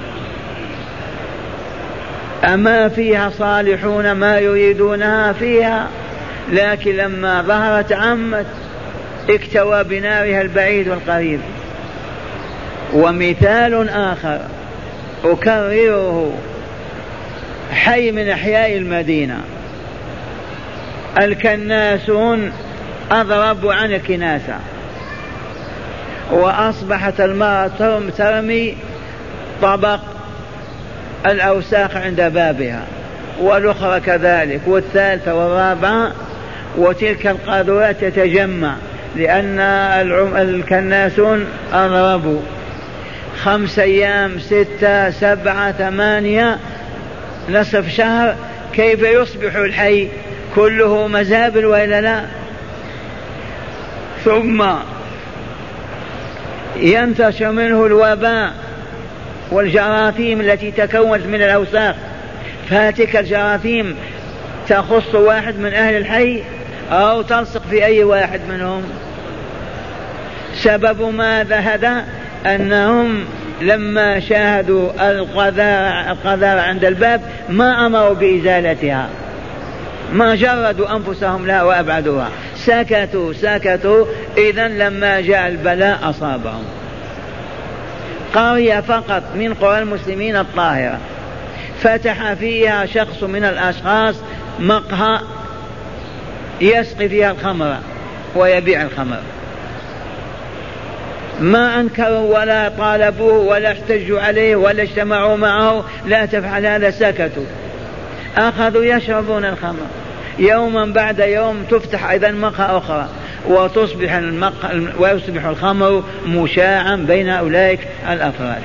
أما فيها صالحون ما يريدونها فيها، لكن لما ظهرت عمت اكتوى بنارها البعيد والقريب. ومثال آخر أكرره، حي من أحياء المدينة الكناسون أضربوا عن الكناسة، وأصبحت المرأة ترمي طبق الأوساخ عند بابها، والأخرى كذلك، والثالثة والرابعة، وتلك القاذورات تتجمع لأن الكناسون أضربوا. خمس أيام، ستة، سبعة، ثمانية، نصف شهر، كيف يصبح الحي؟ كله مزابل وإلا لا؟ ثم ينتشر منه الوباء والجراثيم التي تكونت من الأوساخ، فهاتك الجراثيم تخص واحد من أهل الحي أو تلصق في أي واحد منهم. سبب ماذا هذا؟ أنهم لما شاهدوا القذارة عند الباب ما أمروا بإزالتها، ما جردوا أنفسهم لها وأبعدوها، سكتوا سكتوا. إذن لما جاء البلاء أصابهم. قرية فقط من قرى المسلمين الطاهرة فتح فيها شخص من الأشخاص مقهى يسقي فيها الخمر ويبيع الخمر، ما أنكروا ولا طالبوه ولا احتجوا عليه ولا اجتمعوا معه، لا تفعل هذا، سكتوا. أخذوا يشربون الخمر، يوما بعد يوم تفتح أيضا مقهى أخرى وتصبح المقهى ويصبح الخمر مشاعا بين أولئك الأفراد.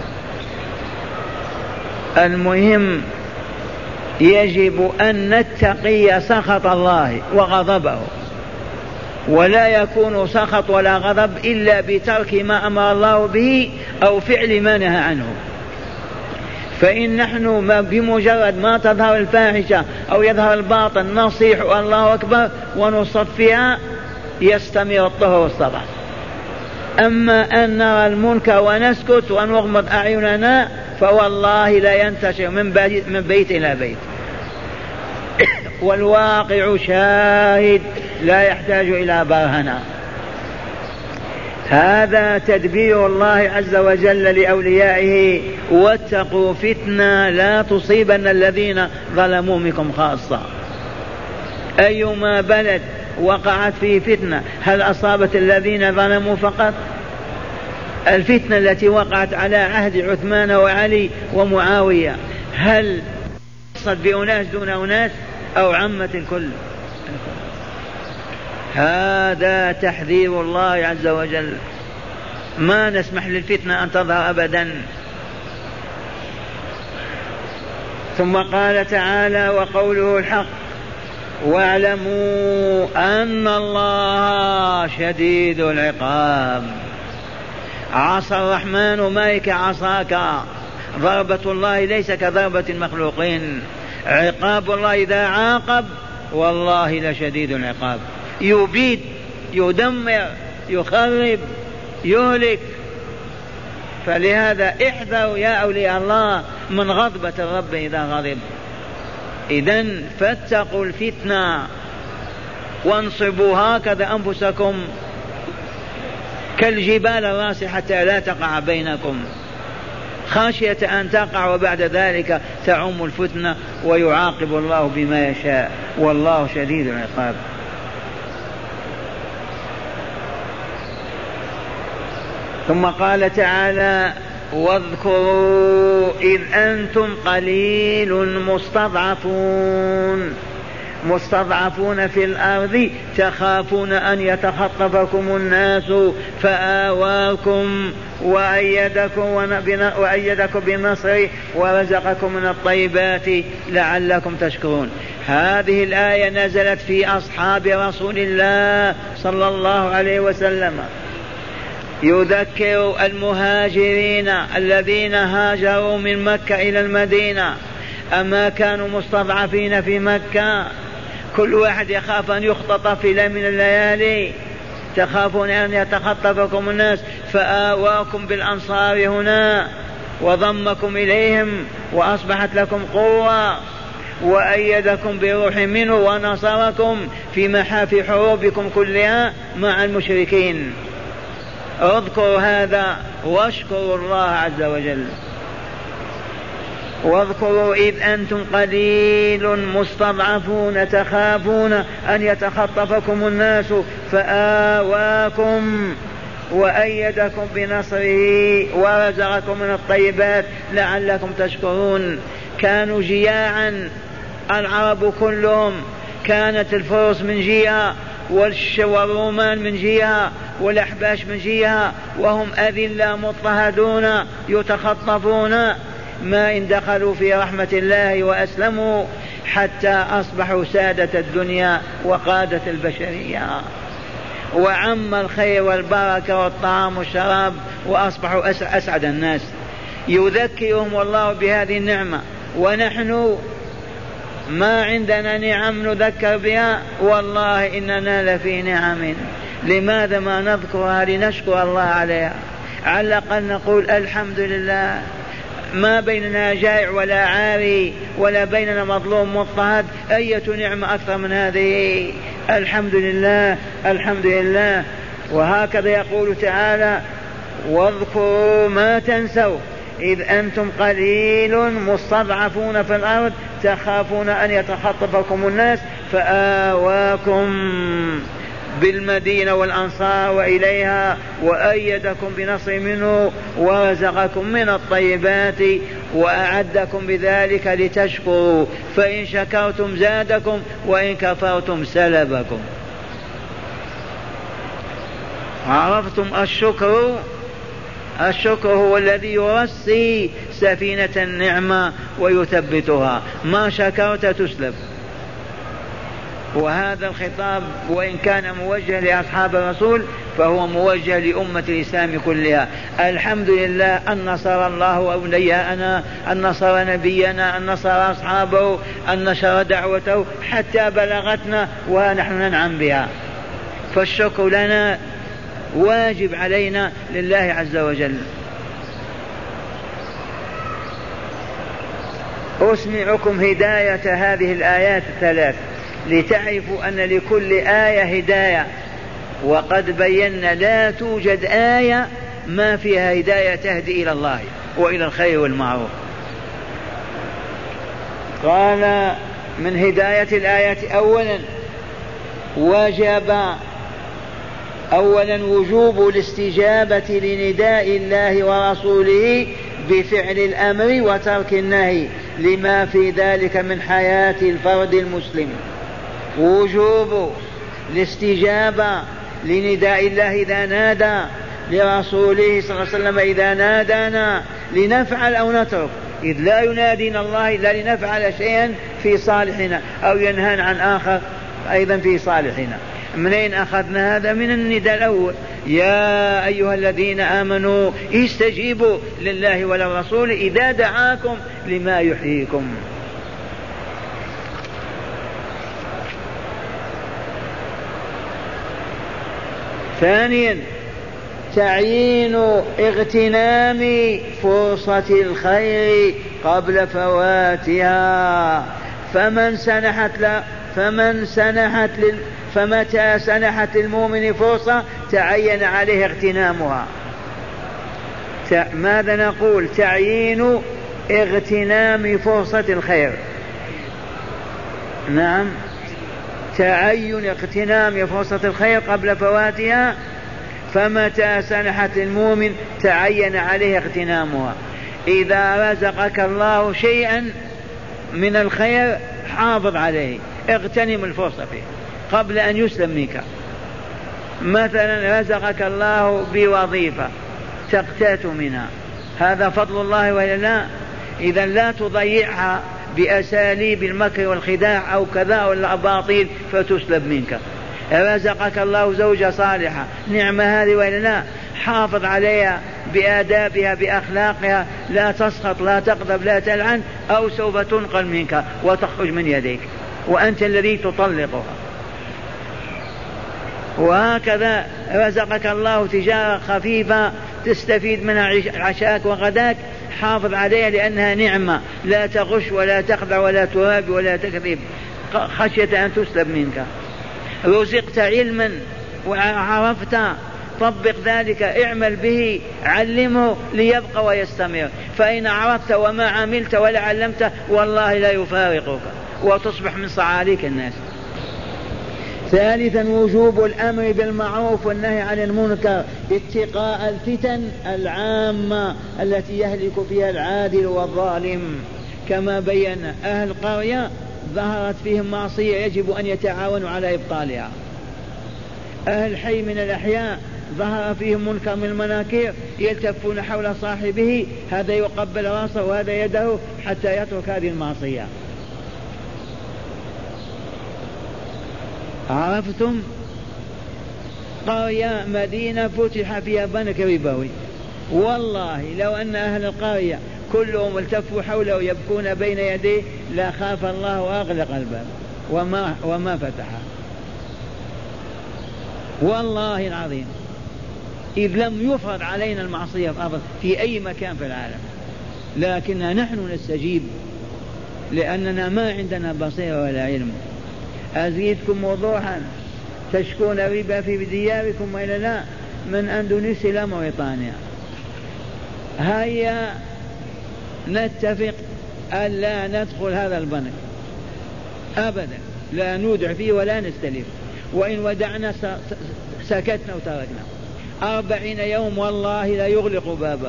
المهم يجب أن نتقي سخط الله وغضبه، ولا يكون سخط ولا غضب إلا بترك ما أمر الله به أو فعل ما نهى عنه. فإن نحن بمجرد ما تظهر الفاحشة أو يظهر الباطل نصيح الله أكبر ونصفها يستمر الطهر والصبح. أما أن نرى المنكر ونسكت ونغمض أعيننا فوالله لا ينتشر من بيت إلى بيت. والواقع شاهد لا يحتاج إلى برهنة. هذا تدبير الله عز وجل لأوليائه: واتقوا فتنة لا تصيبن الذين ظلموا منكم خاصة. أيما بلد وقعت فيه فتنة هل أصابت الذين ظلموا فقط؟ الفتنة التي وقعت على عهد عثمان وعلي ومعاوية هل خصت بأناس دون أناس أو عمت الكل؟ هذا تحذير الله عز وجل، ما نسمح للفتنة أن تظهر أبدا. ثم قال تعالى: وقوله الحق: واعلموا أن الله شديد العقاب. عصى الرحمن مالك عصاك، ضربة الله ليس كضربة المخلوقين. عقاب الله إذا عاقب والله لشديد العقاب، يبيد، يدمر، يخرب، يهلك. فلهذا احذروا يا أولياء الله من غضبة الرب إذا غضب. إذن فاتقوا الفتنة وانصبوا هكذا أنفسكم كالجبال الراسية حتى لا تقع بينكم، خشية أن تقع وبعد ذلك تعم الفتنة ويعاقب الله بما يشاء، والله شديد العقاب. ثم قال تعالى: واذكروا إذ أنتم قليل مستضعفون مستضعفون في الأرض تخافون أن يتخطفكم الناس فآواكم وأيدكم, وأيدكم بنصره ورزقكم من الطيبات لعلكم تشكرون. هذه الآية نزلت في أصحاب رسول الله صلى الله عليه وسلم، يذكر المهاجرين الذين هاجروا من مكة إلى المدينة. أما كانوا مستضعفين في مكة، كل واحد يخاف أن يختطف في ليلة من الليالي، تخافون أن يتخطفكم الناس فآواكم بالأنصار هنا وضمكم إليهم وأصبحت لكم قوة وأيدكم بروح منه ونصركم في محافي حروبكم كلها مع المشركين. اذكروا هذا واشكروا الله عز وجل. واذكروا إذ أنتم قليل مستضعفون تخافون أن يتخطفكم الناس فآواكم وأيدكم بنصره ورزقكم من الطيبات لعلكم تشكرون. كانوا جياعا العرب كلهم، كانت الفرس من جهة والرومان من جهة والأحباش من جهة وهم أذلة مضطهدون يتخطفون، ما إن دخلوا في رحمة الله وأسلموا حتى أصبحوا سادة الدنيا وقادة البشرية، وعم الخير والبركة والطعام والشراب وأصبحوا أسعد الناس. يذكرهم الله بهذه النعمة، ونحن ما عندنا نعم نذكر بها، والله إننا لفي نعم. لماذا ما نذكرها؟ لنشكر الله عليها، على الأقل نقول الحمد لله. ما بيننا جائع ولا عاري ولا بيننا مظلوم مضطهد، أية نعمة أكثر من هذه؟ الحمد لله الحمد لله. وهكذا يقول تعالى: واذكروا ما تنسوا إذ أنتم قليل مستضعفون في الأرض تخافون أن يتخطفكم الناس فآواكم بالمدينة والأنصار وإليها وأيدكم بنصر منه ورزقكم من الطيبات وأعدكم بذلك لتشكروا فإن شكرتم زادكم وإن كفرتم سلبكم. عرفتم الشكر؟ الشكر هو الذي يرسي سفينة النعمة ويثبتها، ما شكرت تسلب. وهذا الخطاب وإن كان موجه لأصحاب الرسول فهو موجه لأمة الإسلام كلها. الحمد لله أن نصر الله أولياءنا، أن نصر نبينا، أن نصر أصحابه، أن نشر دعوته حتى بلغتنا ونحن ننعم بها. فالشكر لنا واجب علينا لله عز وجل. أسمعكم هداية هذه الآيات الثلاث لتعرفوا أن لكل آية هداية، وقد بينا لا توجد آية ما فيها هداية تهدي إلى الله وإلى الخير والمعروف. قال من هداية الآيات أولا وجب أولا وجوب الاستجابة لنداء الله ورسوله بفعل الأمر وترك النهي لما في ذلك من حياة الفرد المسلم. وجوب الاستجابة لنداء الله إذا نادى، لرسوله صلى الله عليه وسلم إذا نادانا لنفعل أو نترك، إذ لا ينادينا الله إلا لنفعل شيئا في صالحنا أو ينهانا عن آخر أيضا في صالحنا. منين أخذنا هذا؟ من النداء الأول: يا أيها الذين آمنوا استجيبوا لله وللرسول إذا دعاكم لما يحييكم. ثانيا تعيين اغتنام فرصة الخير قبل فواتها، فمن سنحت ل... فمن سنحت لل... فمتى سنحت للمؤمن فرصة تعين عليه اغتنامها. ت... ماذا نقول؟ تعيين اغتنام فرصة الخير. نعم، تعين اغتنام فرصة الخير قبل فواتها، فمتى سنحت للمؤمن تعين عليه اغتنامها. إذا رزقك الله شيئا من الخير حافظ عليه، اغتنم الفرصة فيه قبل أن يسلم منك. مثلا رزقك الله بوظيفة تقتات منها، هذا فضل الله وإلا لا؟ إذا لا تضيعها بأساليب المكر والخداع أو كذا ولا أباطيل فتسلب منك. رزقك الله زوجة صالحة، نعمة هذه وإلا لا؟ حافظ عليها بآدابها بأخلاقها، لا تسخط لا تغضب لا تلعن أو سوف تنقل منك وتخرج من يديك وأنت الذي تطلقها. وهكذا رزقك الله تجارة خفيفة تستفيد منها عشاك وغداك، حافظ عليها لأنها نعمة، لا تغش ولا تخدع ولا تراب ولا تكذب خشية أن تسلب منك. رزقت علما وعرفت، طبق ذلك، اعمل به، علمه ليبقى ويستمر. فإن عرفت وما عملت ولا علمت والله لا يفارقك وتصبح من صعاليك الناس. ثالثا وجوب الأمر بالمعروف والنهي عن المنكر اتقاء الفتن العامة التي يهلك فيها العادل والظالم. كما بين أهل قرية ظهرت فيهم معصية يجب أن يتعاونوا على إبطالها. أهل حي من الأحياء ظهر فيهم منكر من المناكير يلتفون حول صاحبه، هذا يقبل راسه وهذا يده حتى يترك هذه المعصية. عرفتم؟ قرية مدينة فتح فيها بنك ربوي، والله لو أن أهل القرية كلهم التفوا حوله يبكون بين يديه لا خاف الله وأغلق الباب وما, وما فتحه، والله العظيم، إذ لم يفرض علينا المعصية في أي مكان في العالم، لكننا نحن نستجيب لأننا ما عندنا بصيرة ولا علم. أزيدكم وضوحا، تشكون ربا في دياركم وإلا لا؟ من أندونيسيا إلى موريتانيا، هيا نتفق ألا ندخل هذا البنك أبدا، لا نودع فيه ولا نستلف، وإن ودعنا سكتنا وتركنا أربعين يوم والله لا يغلق بابه.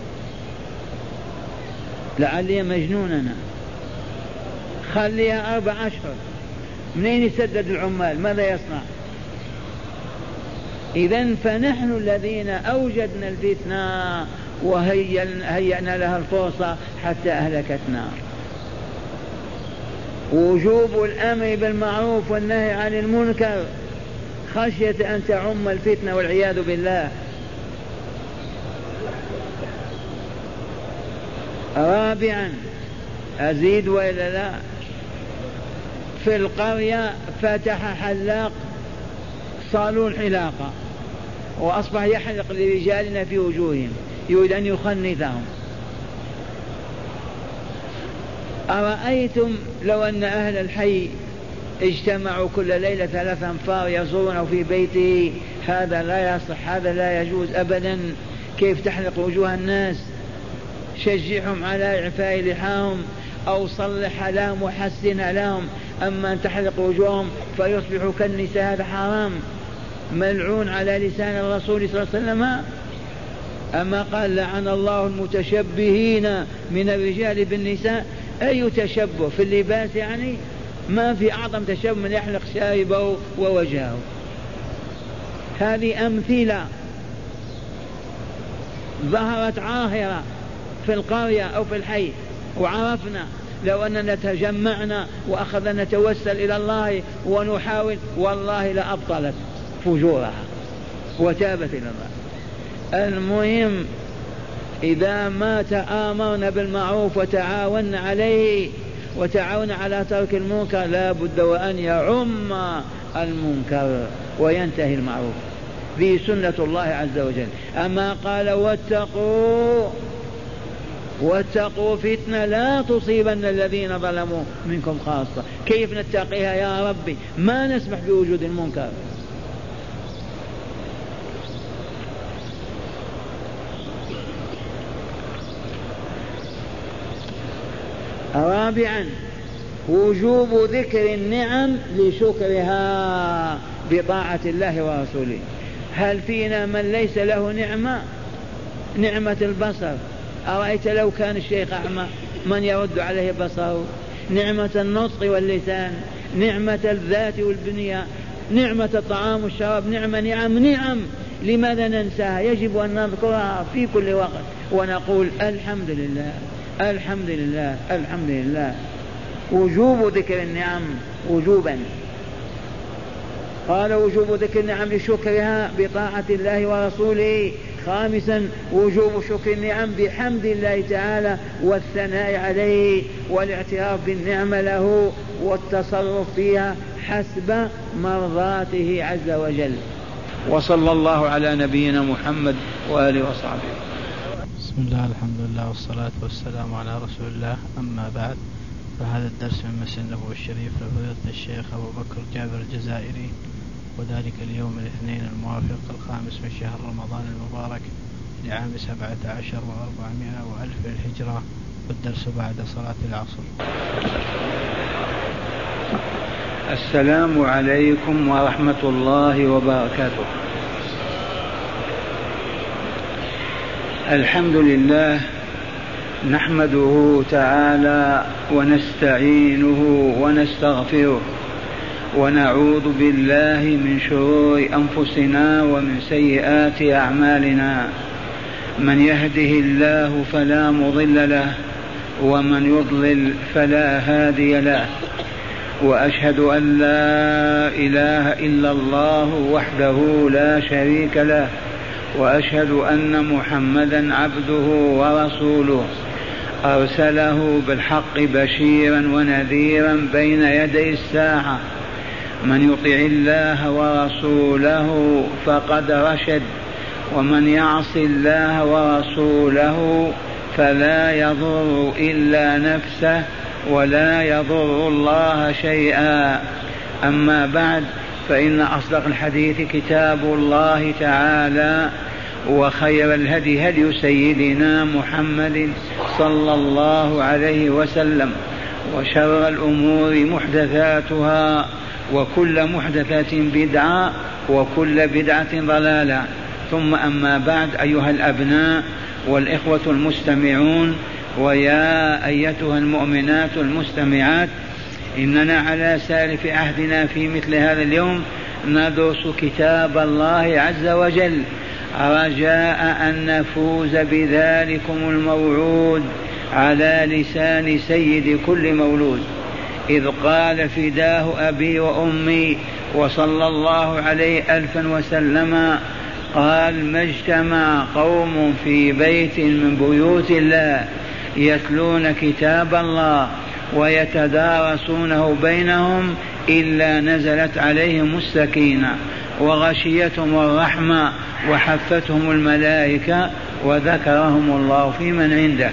لعلي مجنوننا، خليها أربع أشهر، منين يسدد العمال؟ ماذا يصنع؟ إذن فنحن الذين أوجدنا الفتنة وهيئنا لها الفرصة حتى أهلكتنا. وجوب الأمر بالمعروف والنهي عن المنكر خشية أن تعم الفتنة والعياذ بالله. رابعا، أزيد وإلا لا؟ في القرية فتح حلاق صالون حلاقة وأصبح يحلق لرجالنا في وجوههم، يريد أن يخنثهم. أرأيتم لو أن أهل الحي اجتمعوا كل ليلة ثلاث أنفار يزورونه في بيته؟ هذا لا يصح، هذا لا يجوز أبدا. كيف تحلق وجوه الناس؟ شجعهم على إعفاء لحاهم أو صلح لهم وحسن لهم، أما أن تحلق وجوههم فيصبحوا كالنساء هذا حرام، ملعون على لسان الرسول صلى الله عليه وسلم. أما قال لعن الله المتشبهين من الرجال بالنساء. أي تشبه في اللباس؟ يعني ما في أعظم تشبه من يحلق شاربه ووجهه. هذه أمثلة ظهرت عاهرة في القرية أو في الحي، وعرفنا لو أننا تجمعنا وأخذنا نتوسل إلى الله ونحاول والله لأبطلت فجورها وتابت إلى الله. المهم إذا ما تآمرنا بالمعروف وتعاون عليه وتعاون على ترك المنكر لا بد وأن يعم المنكر وينتهي المعروف. ذي سنة الله عز وجل. أما قال واتقوا واتقوا فتنة لا تصيبن الذين ظلموا منكم خاصة. كيف نتقيها يا ربي؟ ما نسمح بوجود المنكر. رابعا وجوب ذكر النعم لشكرها بطاعة الله ورسوله. هل فينا من ليس له نعمة؟ نعمة البصر، أرأيت لو كان الشيخ أعمى من يرد عليه بصره؟ نعمة النطق واللسان، نعمة الذات والبنية، نعمة الطعام والشراب، نعمة نعم نعم لماذا ننساها؟ يجب أن نذكرها في كل وقت ونقول الحمد لله الحمد لله الحمد لله. وجوب ذكر النعم وجوبا. قال وجوب ذكر النعم لشكرها بطاعة الله ورسوله. خامسا وجوب شكر النعم بحمد الله تعالى والثناء عليه والاعتراف بالنعمة له والتصرف فيها حسب مرضاته عز وجل. وصلى الله على نبينا محمد وآله وصحبه. بسم الله الحمد لله والصلاة والسلام على رسول الله. أما بعد، فهذا الدرس من مسجد النبوي الشريف لفضيلة الشيخ أبو بكر جابر الجزائري، وذلك اليوم الاثنين الموافق الخامس من شهر رمضان المبارك لعام سبعة عشر وأربعمائة وألف للهجرة، والدرس بعد صلاة العصر. السلام عليكم ورحمة الله وبركاته. الحمد لله نحمده تعالى ونستعينه ونستغفره ونعوذ بالله من شرور أنفسنا ومن سيئات أعمالنا. من يهده الله فلا مضل له ومن يضلل فلا هادي له، وأشهد أن لا إله إلا الله وحده لا شريك له، وأشهد أن محمدا عبده ورسوله أرسله بالحق بشيرا ونذيرا بين يدي الساعة. من يطع الله ورسوله فقد رشد، ومن يعص الله ورسوله فلا يضر إلا نفسه ولا يضر الله شيئا. أما بعد، فإن أصدق الحديث كتاب الله تعالى، وخير الهدي هدي سيدنا محمد صلى الله عليه وسلم، وشر الأمور محدثاتها، وكل محدثة بدعة، وكل بدعة ضلالة. ثم أما بعد، أيها الأبناء والإخوة المستمعون، ويا أيتها المؤمنات المستمعات، إننا على سالف عهدنا في مثل هذا اليوم ندرس كتاب الله عز وجل، رجاء أن نفوز بذلكم الموعود على لسان سيد كل مولود، إذ قال فداه أبي وأمي وصلى الله عليه ألفا وسلم، قال: ما اجتمع قوم في بيت من بيوت الله يتلون كتاب الله ويتدارسونه بينهم إلا نزلت عليهم السكينة وغشيتهم الرحمة وحفتهم الملائكة وذكرهم الله في من عنده.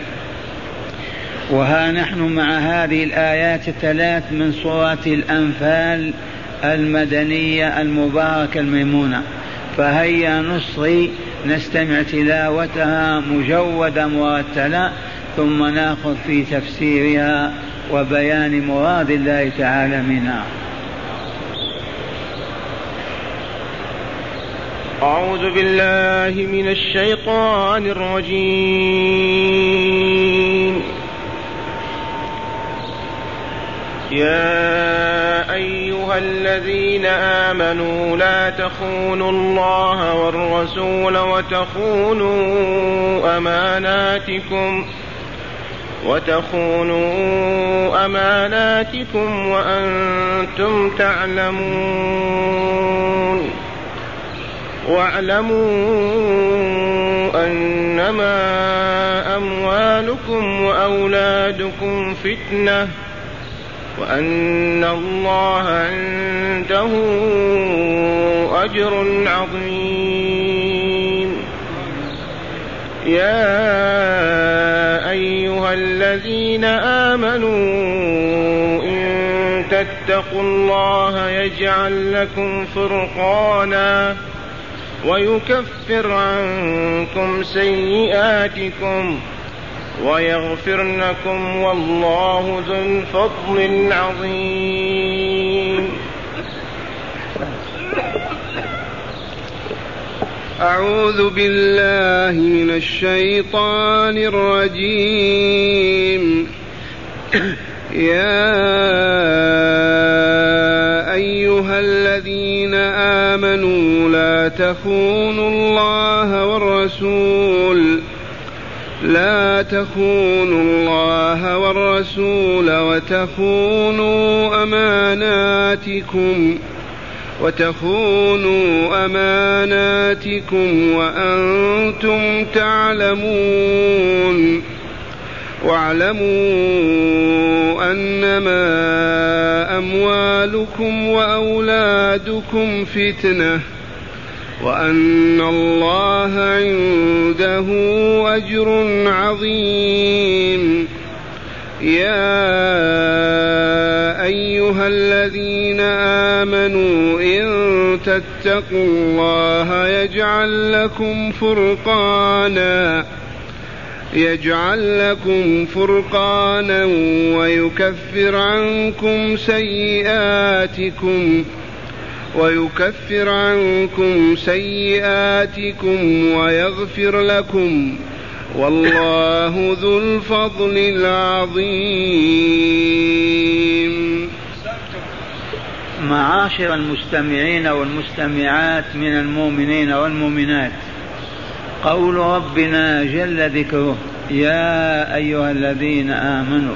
وها نحن مع هذه الآيات الثلاث من سورة الأنفال المدنية المباركة الميمونة، فهيا نصغي نستمع تلاوتها مجودة مرتلة، ثم نأخذ في تفسيرها وبيان مراد الله تعالى منها. أعوذ بالله من الشيطان الرجيم. يا أيها الذين آمنوا لا تخونوا الله والرسول وتخونوا أماناتكم وتخونوا أماناتكم وأنتم تعلمون. واعلموا أنما أموالكم وأولادكم فتنة وأن الله عنده أجر عظيم. يا أيها الذين آمنوا إن تتقوا الله يجعل لكم فرقانا ويكفر عنكم سيئاتكم ويغفر لكم، والله ذو الفضل العظيم. أعوذ بالله من الشيطان الرجيم. يا أيها الذين آمنوا لا تخونوا الله والرسول لا تخونوا الله والرسول وتخونوا أماناتكم وتخونوا أماناتكم وأنتم تعلمون. واعلموا أنما أموالكم وأولادكم فتنة وأن الله عنده أجر عظيم. يا أيها الذين آمنوا إن تتقوا الله يجعل لكم فرقانا يجعل لكم فرقانا ويكفر عنكم سيئاتكم ويكفر عنكم سيئاتكم ويغفر لكم، والله ذو الفضل العظيم. معاشر المستمعين والمستمعات من المؤمنين والمؤمنات، قول ربنا جل ذكره: يا أيها الذين آمنوا.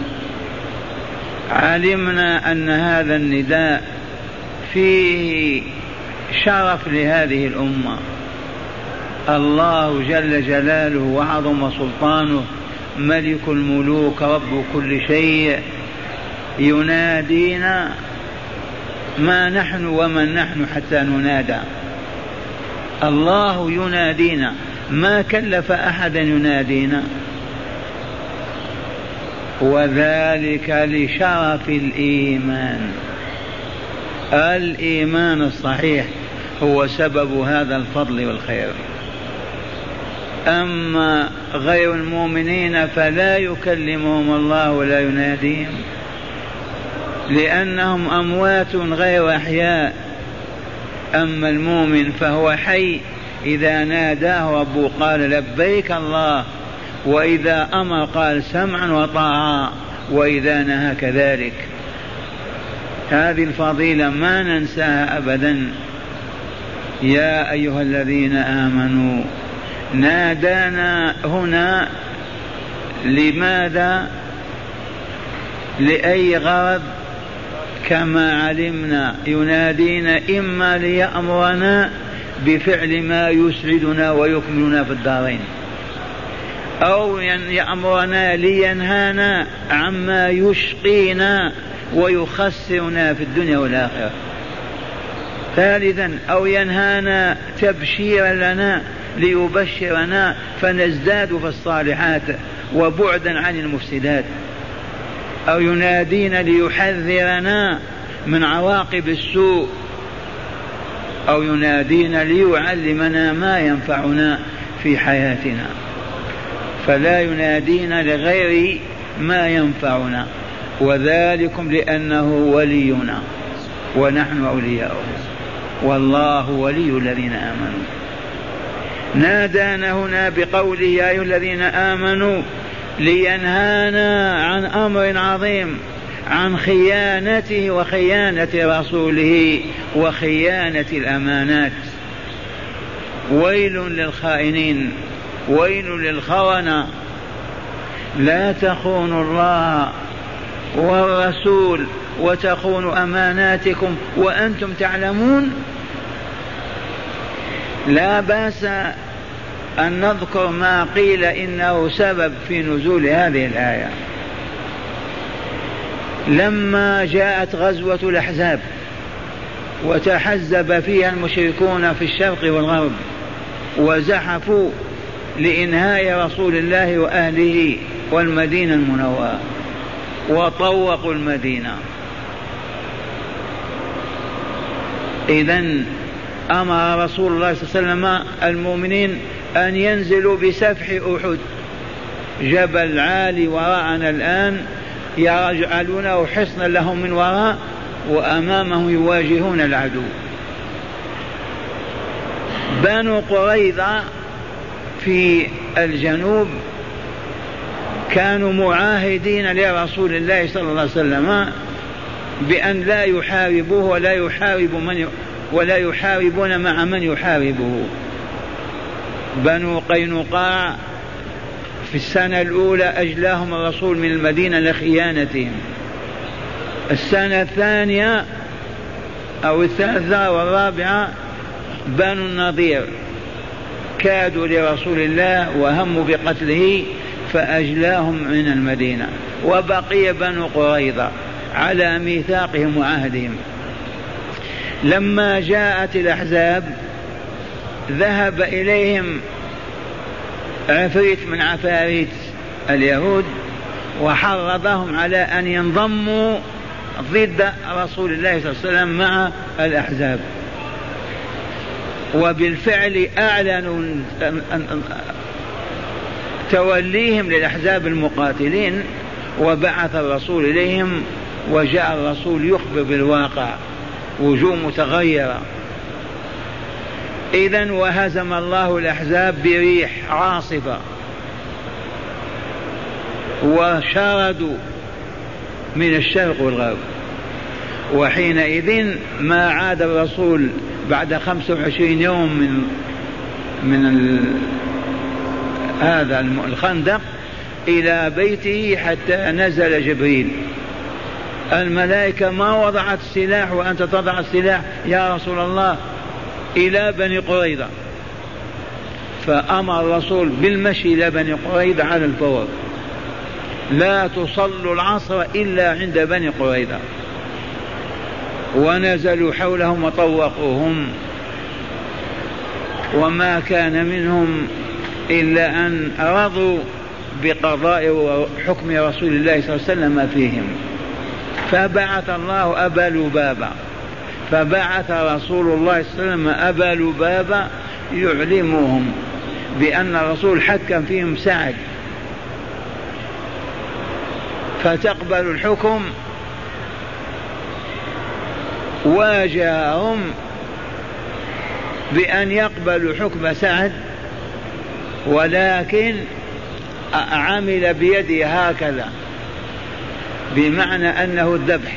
علمنا أن هذا النداء فيه شرف لهذه الأمة. الله جل جلاله وعظم سلطانه ملك الملوك رب كل شيء ينادينا. ما نحن ومن نحن حتى ننادى؟ الله ينادينا، ما كلف أحدا ينادينا، وذلك لشرف الإيمان. الإيمان الصحيح هو سبب هذا الفضل والخير. أما غير المؤمنين فلا يكلمهم الله ولا يناديهم، لأنهم أموات غير أحياء. أما المؤمن فهو حي، إذا ناداه ربه قال لبيك الله، وإذا أمر قال سمعا وطاعا، وإذا نهى كذلك. هذه الفضيلة ما ننساها أبدا. يا أيها الذين آمنوا، نادانا هنا لماذا؟ لأي غرض؟ كما علمنا ينادينا إما ليأمرنا بفعل ما يسعدنا ويكملنا في الدارين، أو يأمرنا لينهانا عما يشقينا ويخسرنا في الدنيا والآخرة. ثالثا، أو ينهانا تبشيرا لنا ليبشرنا فنزداد في الصالحات وبعدا عن المفسدات، أو ينادينا ليحذرنا من عواقب السوء، أو ينادينا ليعلمنا ما ينفعنا في حياتنا. فلا ينادينا لغير ما ينفعنا، وذلكم لأنه ولينا ونحن أولياؤه، والله ولي الذين آمنوا. نادانا هنا بقوله يا أيها الذين آمنوا لينهانا عن أمر عظيم، عن خيانته وخيانة رسوله وخيانة الأمانات. ويل للخائنين، ويل للخونة. لا تخونوا الله والرسول وتخونوا أماناتكم وأنتم تعلمون. لا بأس أن نذكر ما قيل إنه سبب في نزول هذه الآية. لما جاءت غزوة الأحزاب وتحزب فيها المشركون في الشرق والغرب وزحفوا لإنهاء رسول الله وأهله والمدينة المنورة وطوقوا المدينة، إذن أمر رسول الله صلى الله عليه وسلم المؤمنين أن ينزلوا بسفح أحد، جبل عالي وراءنا الآن، يجعلونه حصنا لهم من وراء وأمامه يواجهون العدو. بنو قريظة في الجنوب كانوا معاهدين لرسول الله صلى الله عليه وسلم بأن لا يحاربوه ولا يحارب من ولا يحاربون مع من يحاربه. بنو قينقاع في السنة الأولى أجلاهم الرسول من المدينة لخيانتهم. السنة الثانية أو الثالثة والرابعة بنو النضير كادوا لرسول الله وهموا بقتله فأجلاهم من المدينة، وبقي بنو قريظة على ميثاقهم وعهدهم. لما جاءت الأحزاب ذهب إليهم عفريت من عفاريت اليهود وحرضهم على أن ينضموا ضد رسول الله صلى الله عليه وسلم مع الأحزاب، وبالفعل أعلنوا توليهم للأحزاب المقاتلين، وبعث الرسول إليهم، وجاء الرسول يخبر بالواقع، وجوه متغيرة. إذن وهزم الله الأحزاب بريح عاصفة، وشردوا من الشرق والغرب، وحينئذ ما عاد الرسول بعد خمسة وعشرين يوم من من ال... هذا الخندق إلى بيته حتى نزل جبريل. الملائكة ما وضعت السلاح وأنت تضع السلاح يا رسول الله إلى بني قريظة، فأمر الرسول بالمشي إلى بني قريظة على الفور، لا تصلوا العصر إلا عند بني قريظة، ونزلوا حولهم وطوقوهم، وما كان منهم إلا أن رضوا بقضاء وحكم رسول الله صلى الله عليه وسلم فيهم. فبعث الله أبا لبابة، فبعث رسول الله صلى الله عليه وسلم أبا لبابة يعلمهم بأن الرسول حكم فيهم سعد، فتقبلوا الحكم. واجههم بأن يقبلوا حكم سعد، ولكن عمل بيده هكذا، بمعنى أنه الذبح.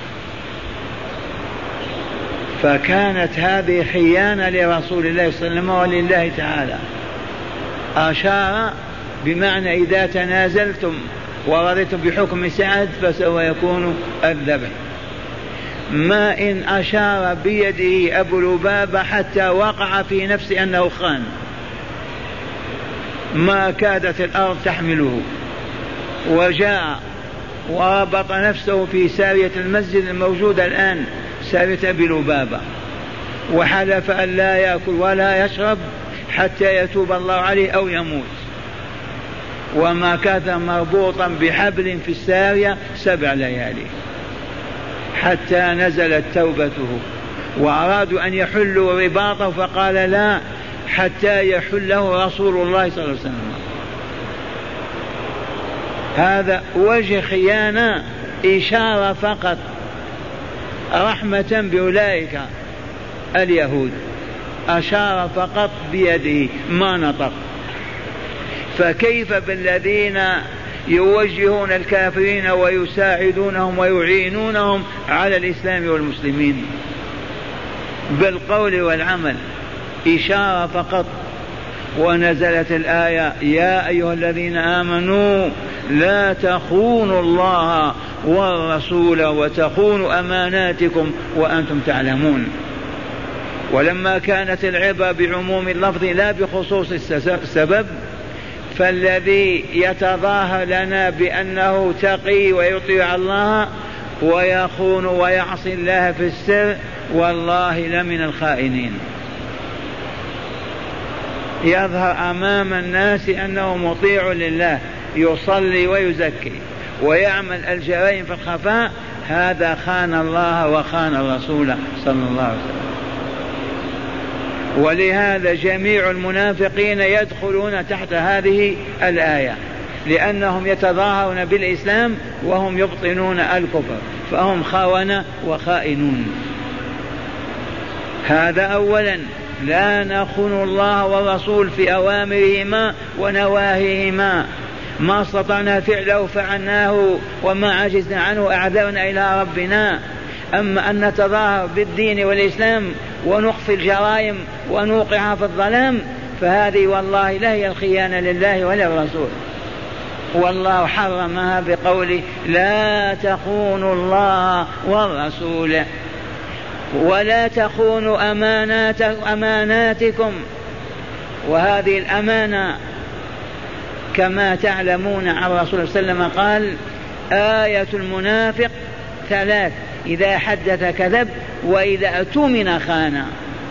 فكانت هذه خيانة لرسول الله صلى الله عليه وسلم ولله تعالى. أشار بمعنى إذا تنازلتم ورضيتم بحكم سعد فسوف يكون الذبح. ما إن أشار بيده أبو لبابة حتى وقع في نفسه أنه خان، ما كادت الأرض تحمله، وجاء وربط نفسه في سارية المسجد الموجودة الآن، سارية أبي لبابة، وحلف أن لا يأكل ولا يشرب حتى يتوب الله عليه أو يموت. وما كان مربوطا بحبل في السارية سبع ليالي حتى نزلت توبته، وأرادوا أن يحلوا رباطه فقال لا حتى يحله رسول الله صلى الله عليه وسلم. هذا وجه خيانة، إشارة فقط، رحمة بأولئك اليهود، أشار فقط بيده ما نطق. فكيف بالذين يوجهون الكافرين ويساعدونهم ويعينونهم على الإسلام والمسلمين بالقول والعمل؟ إشارة فقط. ونزلت الآية يا أيها الذين آمنوا لا تخونوا الله والرسول وتخونوا أماناتكم وأنتم تعلمون. ولما كانت العبرة بعموم اللفظ لا بخصوص السبب، فالذي يتظاهر لنا بأنه تقي ويطيع الله ويخون ويعصي الله في السر والله لمن الخائنين. يظهر أمام الناس أنه مطيع لله، يصلي ويزكي ويعمل الجرائم في الخفاء، هذا خان الله وخان الرسول صلى الله عليه وسلم. ولهذا جميع المنافقين يدخلون تحت هذه الآية، لأنهم يتظاهرون بالإسلام وهم يبطنون الكفر، فهم خونة وخائنون. هذا أولا. لا نخون الله والرسول في أوامرهما ونواهيهما، ما استطعنا فعله فعلناه وما عجزنا عنه أعذرنا إلى ربنا. أما أن نتظاهر بالدين والإسلام ونخفي الجرائم ونوقعها في الظلام، فهذه والله لا هي الخيانة لله ولا الرسول. والله حرمها بقوله لا تخونوا الله والرسول ولا تخونوا أمانات أماناتكم. وهذه الأمانة كما تعلمون عن الرسول صلى الله عليه وسلم قال آية المنافق ثلاث: إذا حدث كذب وإذا اؤتمن خان.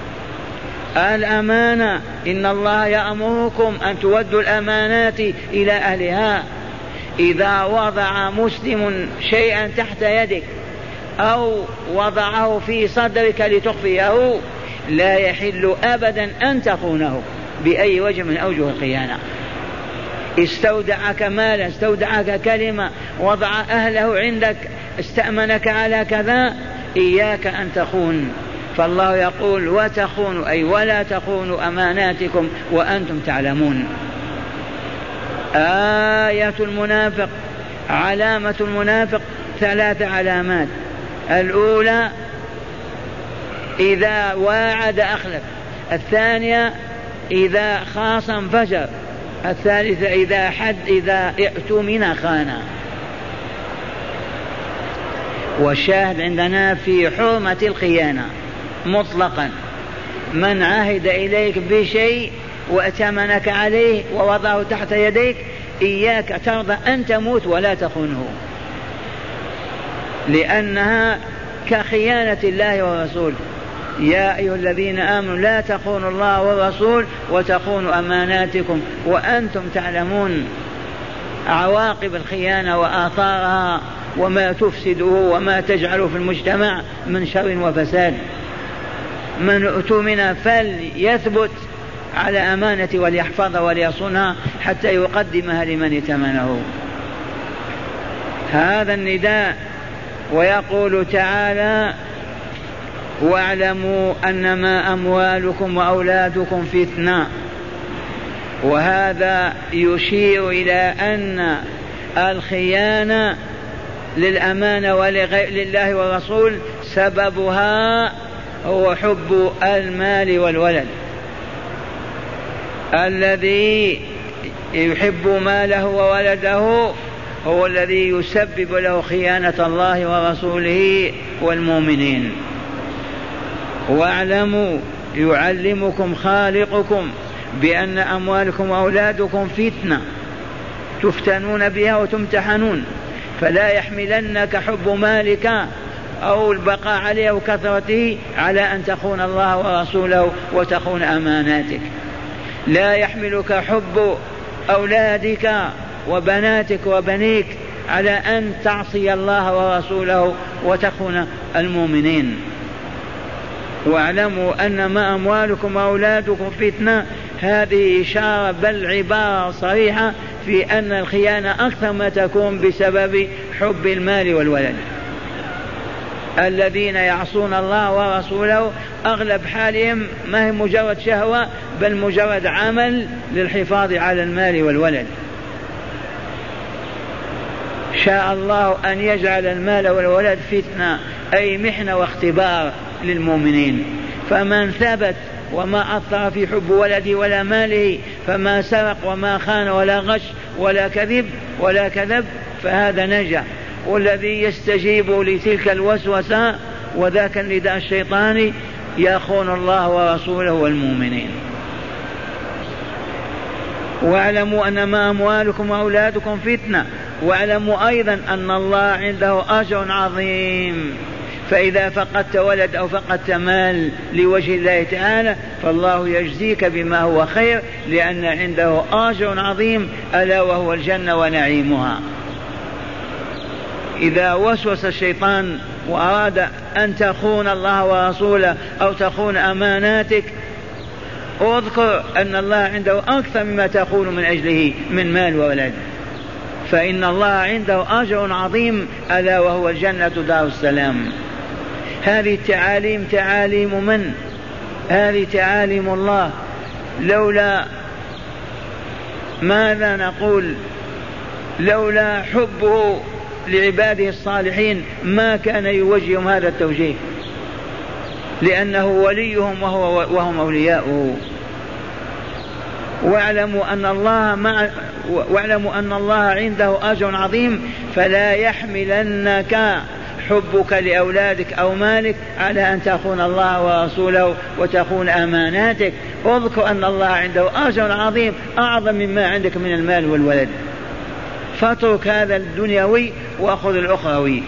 الأمانة إن الله يأمركم أن تودوا الأمانات إلى أهلها. إذا وضع مسلم شيئا تحت يدك أو وضعه في صدرك لتخفيه لا يحل أبدا أن تخونه بأي وجه من أوجه الخيانة. استودعك مالا، استودعك كلمة، وضع أهله عندك، استأمنك على كذا، إياك أن تخون. فالله يقول وتخونوا أي ولا تخونوا أماناتكم وأنتم تعلمون. آية المنافق، علامة المنافق ثلاث علامات: الأولى إذا واعد أخلف، الثانية إذا خاصم فجر، الثالثة إذا حد إذا ائتمن خان. والشاهد عندنا في حرمة الخيانة مطلقا، من عهد إليك بشيء وأتمنك عليه ووضعه تحت يديك إياك ترضى أن تموت ولا تخونه، لأنها كخيانة الله ورسوله. يا أيها الذين آمنوا لا تخونوا الله والرسول وتخونوا أماناتكم وأنتم تعلمون عواقب الخيانة وآثارها وما تفسده وما تجعله في المجتمع من شر وفساد. من اؤتمن فليثبت على أمانة وليحفظها وليصونها حتى يقدمها لمن ائتمنه. هذا النداء. ويقول تعالى: واعلموا أنما أموالكم وأولادكم فتنة. وهذا يشير إلى أن الخيانة للأمانة ولله والرسول سببها هو حب المال والولد. الذي يحب ماله وولده هو الذي يسبب له خيانة الله ورسوله والمؤمنين. واعلموا يعلمكم خالقكم بأن أموالكم وأولادكم فتنة تفتنون بها وتمتحنون، فلا يحملنك حب مالك أو البقاء عليه وكثرته على أن تخون الله ورسوله وتخون أماناتك. لا يحملك حب أولادك وبناتك وبنيك على أن تعصي الله ورسوله وتخون المؤمنين. واعلموا أنما أموالكم وأولادكم فتنة، هذه إشارة بل عبارة صريحة في أن الخيانة أكثر ما تكون بسبب حب المال والولد. الذين يعصون الله ورسوله أغلب حالهم ما هي مجرد شهوة بل مجرد عمل للحفاظ على المال والولد. شاء الله أن يجعل المال والولد فتنة أي محنة واختبار للمؤمنين، فمن ثبت وما أثر في حب ولده ولا ماله، فما سرق وما خان ولا غش ولا كذب ولا كذب، فهذا نجا. والذي يستجيب لتلك الوسوسة وذاك النداء الشيطاني يخون الله ورسوله والمؤمنين. واعلموا أنما أموالكم وأولادكم فتنة، واعلموا أيضا أن الله عنده أجر عظيم. فإذا فقدت ولد أو فقدت مال لوجه الله تعالى فالله يجزيك بما هو خير، لأن عنده أجر عظيم ألا وهو الجنة ونعيمها. إذا وسوس الشيطان وأراد أن تخون الله ورسوله أو تخون أماناتك، اذكر أن الله عنده أكثر مما تخون من أجله من مال وولد، فإن الله عنده أجر عظيم ألا وهو الجنة دار السلام. هذه التعاليم تعاليم من؟ هذه تعاليم الله. لولا ماذا نقول؟ لولا حبه لعباده الصالحين ما كان يوجههم هذا التوجيه، لأنه وليهم وهو وهم أولياؤه. واعلموا أن الله مع واعلموا أن الله عنده أجر عظيم، فلا يحملنك حبك لأولادك أو مالك على أن تخون الله ورسوله وتخون أماناتك. اذكر أن الله عنده أجر عظيم أعظم مما عندك من المال والولد، فاترك هذا الدنيوي وأخذ الأخروي.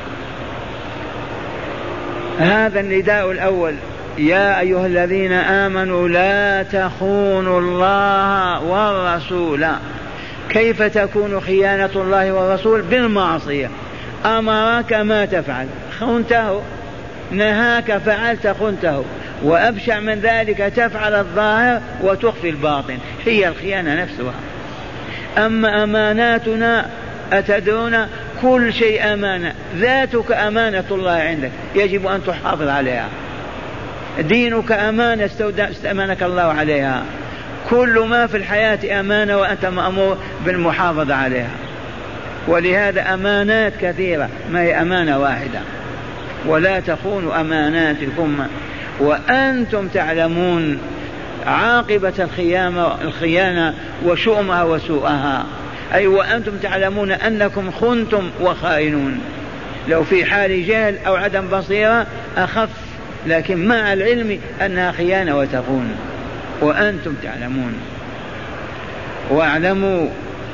هذا النداء الأول: يا أيها الذين آمنوا لا تخونوا الله والرسول. كيف تكون خيانة الله والرسول؟ بالمعصية. أمرك ما تفعل خنته، نهاك فعلت خنته، وأبشع من ذلك تفعل الظاهر وتخفي الباطن، هي الخيانة نفسها. أما أماناتنا أتدرون كل شيء أمانة، ذاتك أمانة الله عندك يجب أن تحافظ عليها، دينك أمانة استأمنك الله عليها، كل ما في الحياة أمانة وأنت مأمور بالمحافظة عليها. ولهذا أمانات كثيرة ما هي أمانة واحدة. ولا تخونوا أماناتكم وأنتم تعلمون عاقبة الخيانة وشؤمها وسوءها، أي وأنتم تعلمون أنكم خنتم وخائنون. لو في حال جهل أو عدم بصيرة أخف، لكن مع العلم أنها خيانة وتخون وأنتم تعلمون. واعلموا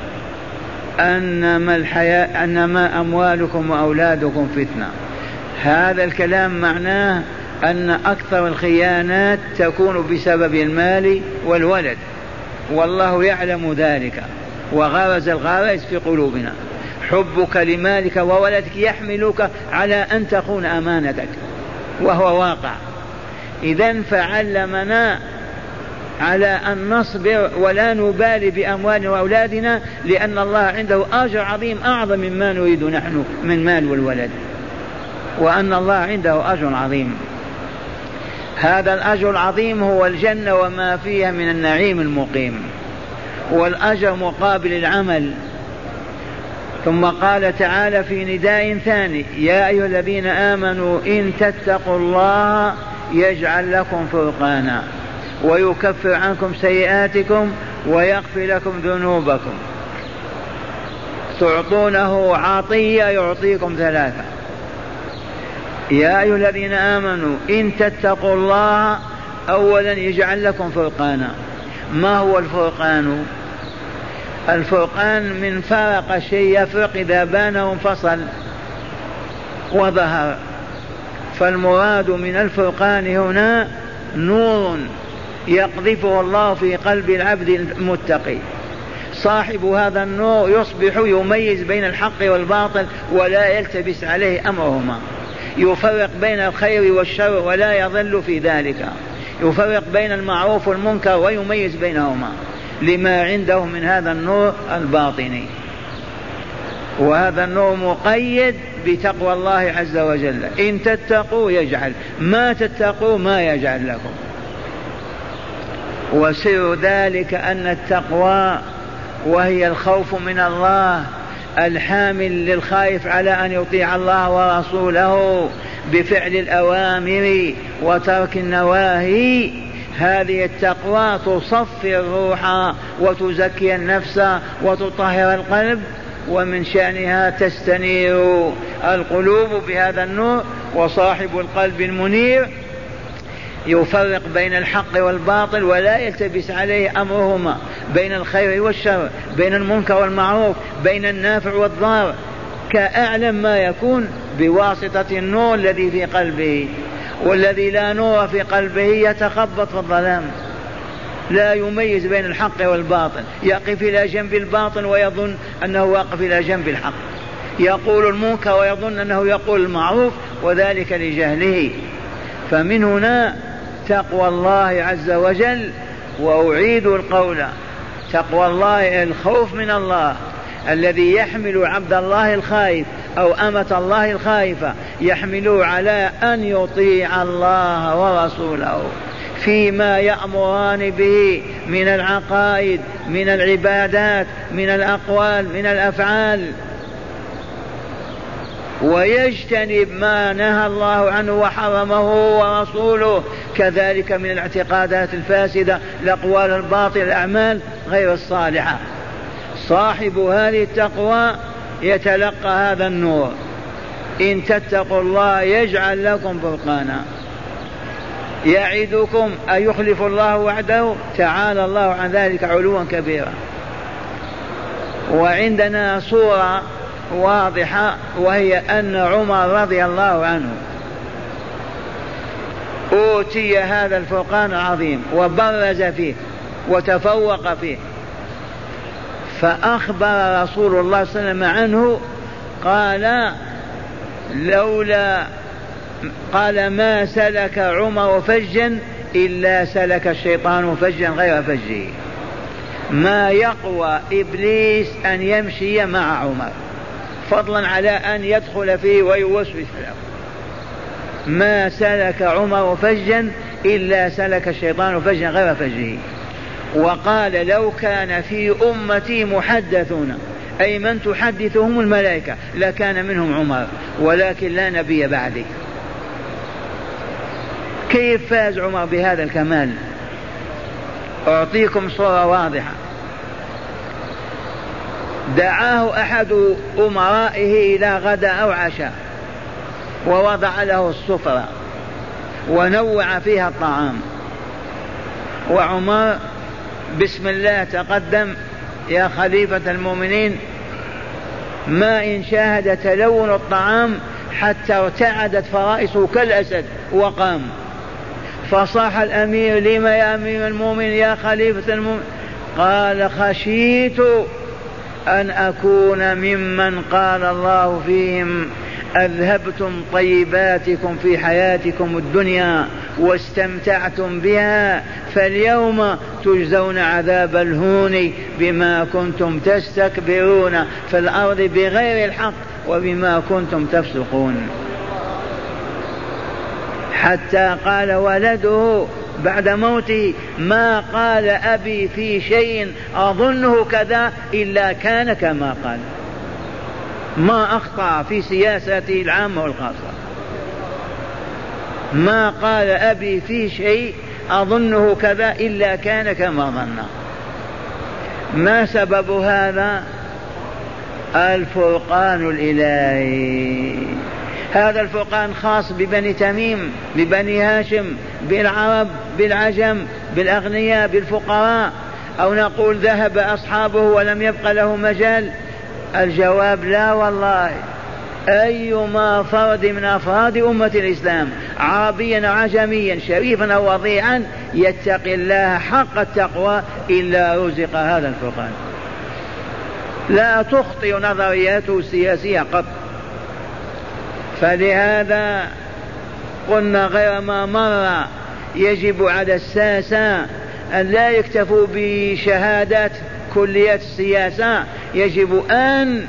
أنما الحياة أنما أموالكم وأولادكم فتنة. هذا الكلام معناه أن أكثر الخيانات تكون بسبب المال والولد، والله يعلم ذلك وغرز الغرائز في قلوبنا. حبك لمالك وولدك يحملك على أن تخون أمانتك وهو واقع. إذن فعلمنا على أن نصبر ولا نبالي بأموالنا وأولادنا، لأن الله عنده أجر عظيم أعظم مما نريد نحن من مال والولد، وأن الله عنده أجر عظيم. هذا الأجر العظيم هو الجنة وما فيها من النعيم المقيم، والأجر مقابل العمل. ثم قال تعالى في نداء ثاني: يا أيها الذين آمنوا إن تتقوا الله يجعل لكم فرقانا ويكفر عنكم سيئاتكم ويغفر لكم ذنوبكم. تعطونه عطية يعطيكم ثلاثة. يا أيها الذين آمنوا إن تتقوا الله، أولا يجعل لكم فرقانا. ما هو الفرقان؟ الفرقان من فرق شيء يفرق إذا بان وانفصل وظهر، فالمراد من الفرقان هنا نور يقذفه الله في قلب العبد المتقي. صاحب هذا النور يصبح يميز بين الحق والباطل ولا يلتبس عليه أمرهما، يفرق بين الخير والشر ولا يضل في ذلك، يفرق بين المعروف والمنكر ويميز بينهما لما عنده من هذا النور الباطني. وهذا النور مقيد بتقوى الله عز وجل. إن تتقوا يجعل، ما تتقوا ما يجعل لكم. وسر ذلك أن التقوى وهي الخوف من الله الحامل للخائف على أن يطيع الله ورسوله بفعل الأوامر وترك النواهي. هذه التقوى تصفي الروح وتزكي النفس وتطهر القلب، ومن شأنها تستنير القلوب بهذا النور. وصاحب القلب المنير يفرق بين الحق والباطل ولا يلتبس عليه أمرهما، بين الخير والشر، بين المنكر والمعروف، بين النافع والضار، كأعلم ما يكون بواسطة النور الذي في قلبه. والذي لا نور في قلبه يتخبط في الظلام، لا يميز بين الحق والباطل، يقف إلى جنب الباطل ويظن أنه واقف إلى جنب الحق، يقول المنكر ويظن أنه يقول المعروف، وذلك لجهله. فمن هنا تقوى الله عز وجل. وأعيد القول: تقوى الله الخوف من الله الذي يحمل عبد الله الخائف أو أمة الله الخائفة، يحمله على أن يطيع الله ورسوله فيما يأمران به من العقائد، من العبادات، من الأقوال، من الأفعال، ويجتنب ما نهى الله عنه وحرمه ورسوله، كذلك من الاعتقادات الفاسدة، الأقوال الباطلة، الأعمال غير الصالحة. صاحب هذه التقوى يتلقى هذا النور: إن تتقوا الله يجعل لكم فرقانا. يعدكم أن يخلف الله وعده، تعالى الله عن ذلك علوا كبيرا. وعندنا صورة واضحة، وهي أن عمر رضي الله عنه أوتي هذا الفرقان العظيم وبرز فيه وتفوق فيه، فأخبر رسول الله صلى الله عليه وسلم عنه قال: لولا قال ما سلك عمر فجا إلا سلك الشيطان فجا غير فجه. ما يقوى إبليس أن يمشي مع عمر، فضلا على أن يدخل فيه ويوسوس له. ما سلك عمر فجا إلا سلك الشيطان فجا غير فجه. وقال: لو كان في أمتي محدثون، أي من تحدثهم الملائكة، لكان منهم عمر، ولكن لا نبي بعدي. كيف فاز عمر بهذا الكمال؟ أعطيكم صورة واضحة. دعاه أحد أمرائه إلى غداء أو عشاء ووضع له السفرة ونوع فيها الطعام، وعمر بسم الله تقدم: يا خليفة المؤمنين، ما إن شاهد تلون الطعام حتى ارتعدت فرائصه كالأسد وقام. فصاح الأمير: لما يا أمير المؤمنين يا خليفة المؤمنين؟ قال: خشيت أن أكون ممن قال الله فيهم: أذهبتم طيباتكم في حياتكم الدنيا واستمتعتم بها، فاليوم تجزون عذاب الهون بما كنتم تستكبرون في الأرض بغير الحق وبما كنتم تفسقون. حتى قال ولده بعد موته: ما قال أبي في شيء أظنه كذا إلا كان كما قال. ما أخطأ في سياسته العامة والخاصة. ما قال أبي في شيء أظنه كذا إلا كان كما ظن. ما سبب هذا؟ الفرقان الإلهي. هذا الفرقان خاص ببني تميم، ببني هاشم، بالعرب، بالعجم، بالأغنياء، بالفقراء، أو نقول ذهب أصحابه ولم يبق له مجال؟ الجواب: لا والله. أيما فرد من أفراد أمة الإسلام عربيا أو عجميا شريفا أو وضيعا يتقي الله حق التقوى إلا رزق هذا الفرقان. لا تخطئ نظرياته السياسية قط. فلهذا قلنا غير ما مر يجب على الساسة أن لا يكتفوا بشهادات كليات السياسة، يجب أن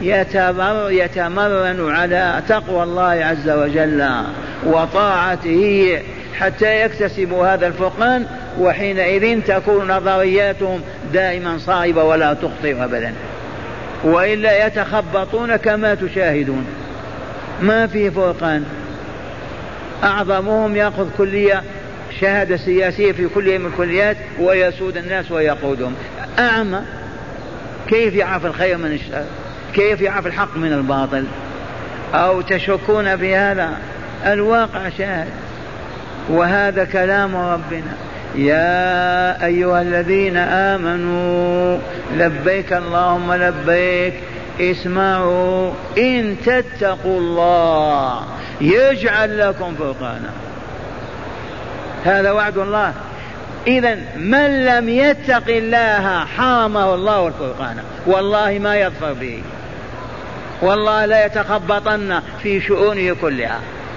يتمرن على تقوى الله عز وجل وطاعته حتى يكتسبوا هذا الفرقان، وحينئذ تكون نظرياتهم دائما صائبة ولا تخطئ أبدا، وإلا يتخبطون كما تشاهدون. ما في فرقان. أعظمهم يأخذ كلية شهادة سياسية في كل من الكليات ويسود الناس ويقودهم. أعمى كيف يعرف الخير من الشر؟ كيف يعرف الحق من الباطل؟ أو تشكون في هذا؟ الواقع شاهد. وهذا كلام ربنا: يا أيها الذين آمنوا لبيك اللهم لبيك اسمعوا إن تتقوا الله يجعل لكم فرقانا. هذا وعد الله. إذن من لم يتق الله حرمه الله الفرقان، والله ما يظفر به، والله لا يتخبطن في شؤونه كلها.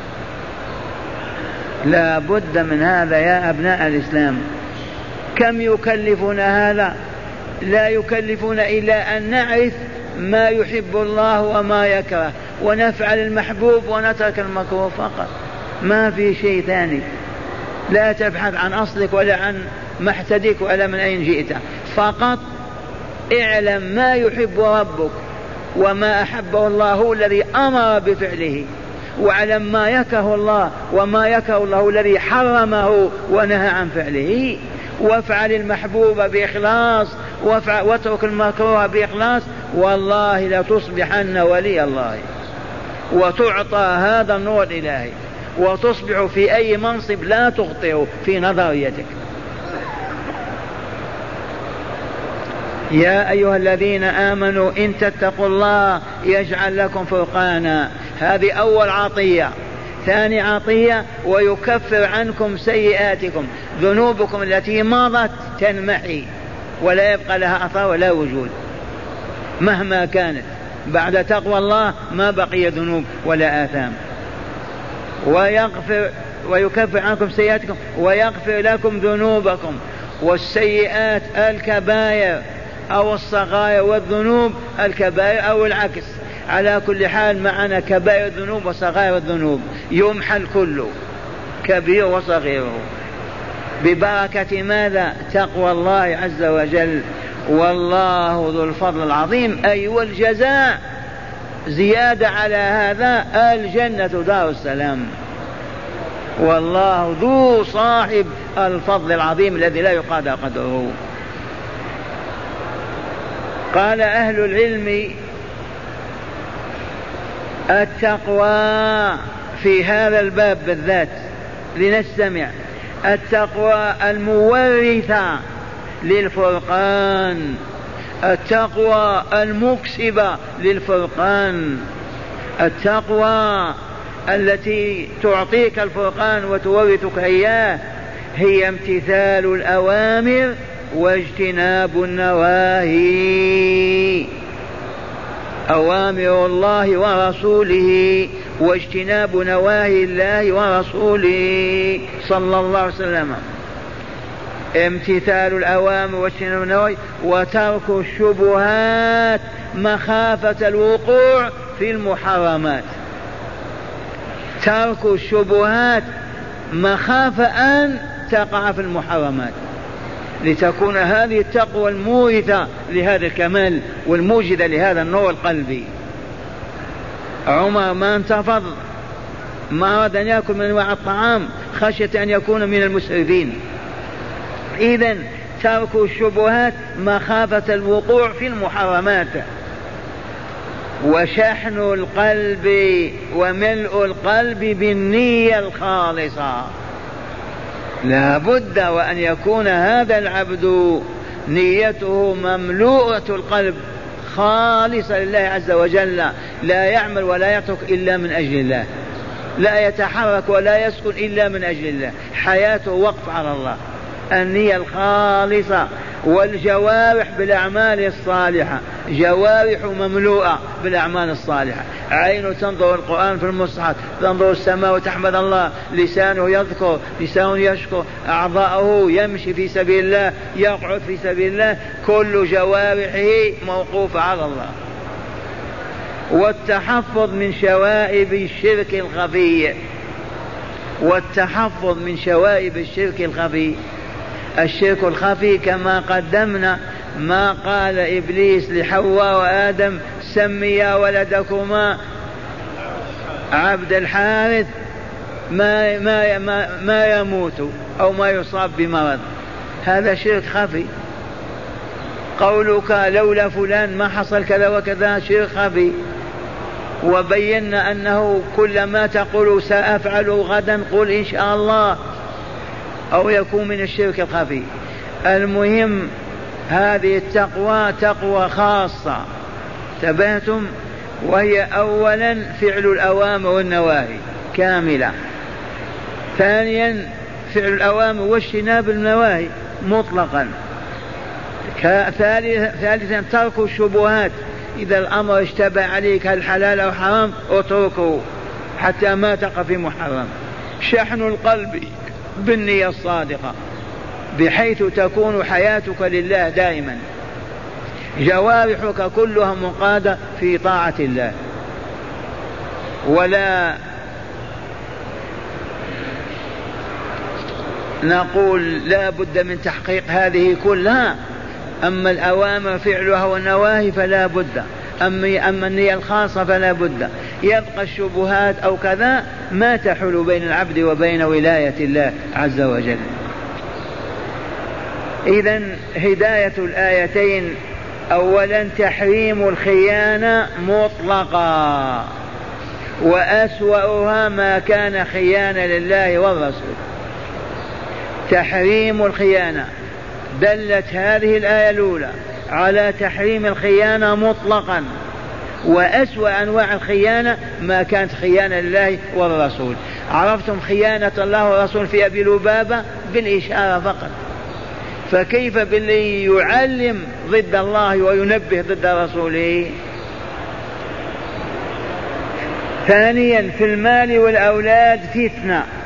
لا بد من هذا يا أبناء الإسلام. كم يكلفنا هذا؟ لا يكلفنا إلا أن نعرف ما يحب الله وما يكره ونفعل المحبوب ونترك المكروه فقط، ما في شيء ثاني. لا تبحث عن أصلك ولا عن محتدك ولا من أين جئت، فقط اعلم ما يحب ربك وما أحبه الله هو الذي أمر بفعله، واعلم ما يكره الله وما يكره الله الذي حرمه ونهى عن فعله، وافعل المحبوب بإخلاص واترك المكروه بإخلاص، والله لتصبحن ولي الله وتعطى هذا النور الإلهي وتصبح في أي منصب لا تخطئ في نظريتك. يا أيها الذين آمنوا إن تتقوا الله يجعل لكم فرقانا. هذه أول عطية. ثاني عطية: ويكفر عنكم سيئاتكم، ذنوبكم التي مضت تنمحي ولا يبقى لها أثر ولا وجود مهما كانت. بعد تقوى الله ما بقي ذنوب ولا آثام. ويغفر ويكفر عنكم سيئاتكم ويغفر لكم ذنوبكم. والسيئات الكبائر أو الصغائر، والذنوب الكبائر أو العكس. على كل حال معنا كبائر الذنوب وصغائر الذنوب، يمحى الكل كبير وصغير ببركة ماذا؟ تقوى الله عز وجل. والله ذو الفضل العظيم، أي والجزاء. زيادة على هذا الجنة دار السلام. والله ذو صاحب الفضل العظيم الذي لا يقادر قدره. قال أهل العلم التقوى في هذا الباب بالذات لنستمع، التقوى المورثة للفرقان، التقوى المكسبة للفرقان، التقوى التي تعطيك الفرقان وتورثك إياه هي امتثال الأوامر واجتناب النواهي. أوامر الله ورسوله واجتناب نواهي الله ورسوله صلى الله عليه وسلم. امتثال الأوامر واجتناب النواهي وترك الشبهات مخافة الوقوع في المحرمات. ترك الشبهات مخافة أن تقع في المحرمات، لتكون هذه التقوى المورثة لهذا الكمال والموجدة لهذا النور القلبي. عمر ما انتفض، ما أراد أن يأكل من أنواع الطعام خشية أن يكون من المسرفين. إذن ترك الشبهات مخافة الوقوع في المحرمات. وشحن القلب وملء القلب بالنية الخالصة، لا بد وأن يكون هذا العبد نيته مملوءة القلب خالصة لله عز وجل، لا يعمل ولا يترك إلا من أجل الله، لا يتحرك ولا يسكن إلا من أجل الله، حياته وقف على الله. النية الخالصة والجوارح بالأعمال الصالحة، جوارح مملوءة بالأعمال الصالحة. عينه تنظر القرآن في المصحف، تنظر السماء وتحمد الله، لسانه يذكر، لسانه يشكر، أعضاءه يمشي في سبيل الله، يقعد في سبيل الله، كل جوارحه موقوفة على الله. والتحفظ من شوائب الشرك الخفي، والتحفظ من شوائب الشرك الخفي. الشرك الخفي كما قدمنا ما قال إبليس لحواء وآدم سميا ولدكما عبد الحارث ما, ما, ما, ما يموت أو ما يصاب بمرض، هذا شرك خفي. قولك لولا فلان ما حصل كذا وكذا شرك خفي. وبينا أنه كل ما تقول سأفعله غدا قل إن شاء الله، أو يكون من الشرك الخفي. المهم هذه التقوى تقوى خاصة، تبهتم، وهي أولا فعل الأوامر والنواهي كاملة، ثانيا فعل الأوامر واجتناب النواهي مطلقا، ثالثا ترك الشبهات، إذا الأمر اشتبه عليك هل حلال أو حرام اتركه حتى ما تقع في محرم. شحن القلب بالنية الصادقة بحيث تكون حياتك لله دائما، جوارحك كلها منقادة في طاعة الله. ولا نقول لا بد من تحقيق هذه كلها، أما الأوامر فعلها والنواهي فلا بد، أما, أما النية الخاصة فلا بد. يبقى الشبهات أو كذا ما تحول بين العبد وبين ولاية الله عز وجل. إذن هداية الآيتين: أولا تحريم الخيانة مطلقا، وأسوأها ما كان خيانة لله والرسول. تحريم الخيانة، دلت هذه الآية الأولى على تحريم الخيانة مطلقا، وأسوأ أنواع الخيانة ما كانت خيانة لله والرسول. عرفتم خيانة الله والرسول في أبي لبابة بالإشارة فقط، فكيف بالذي يعلم ضد الله وينبه ضد رسوله؟ ثانيا في المال والأولاد فتنة،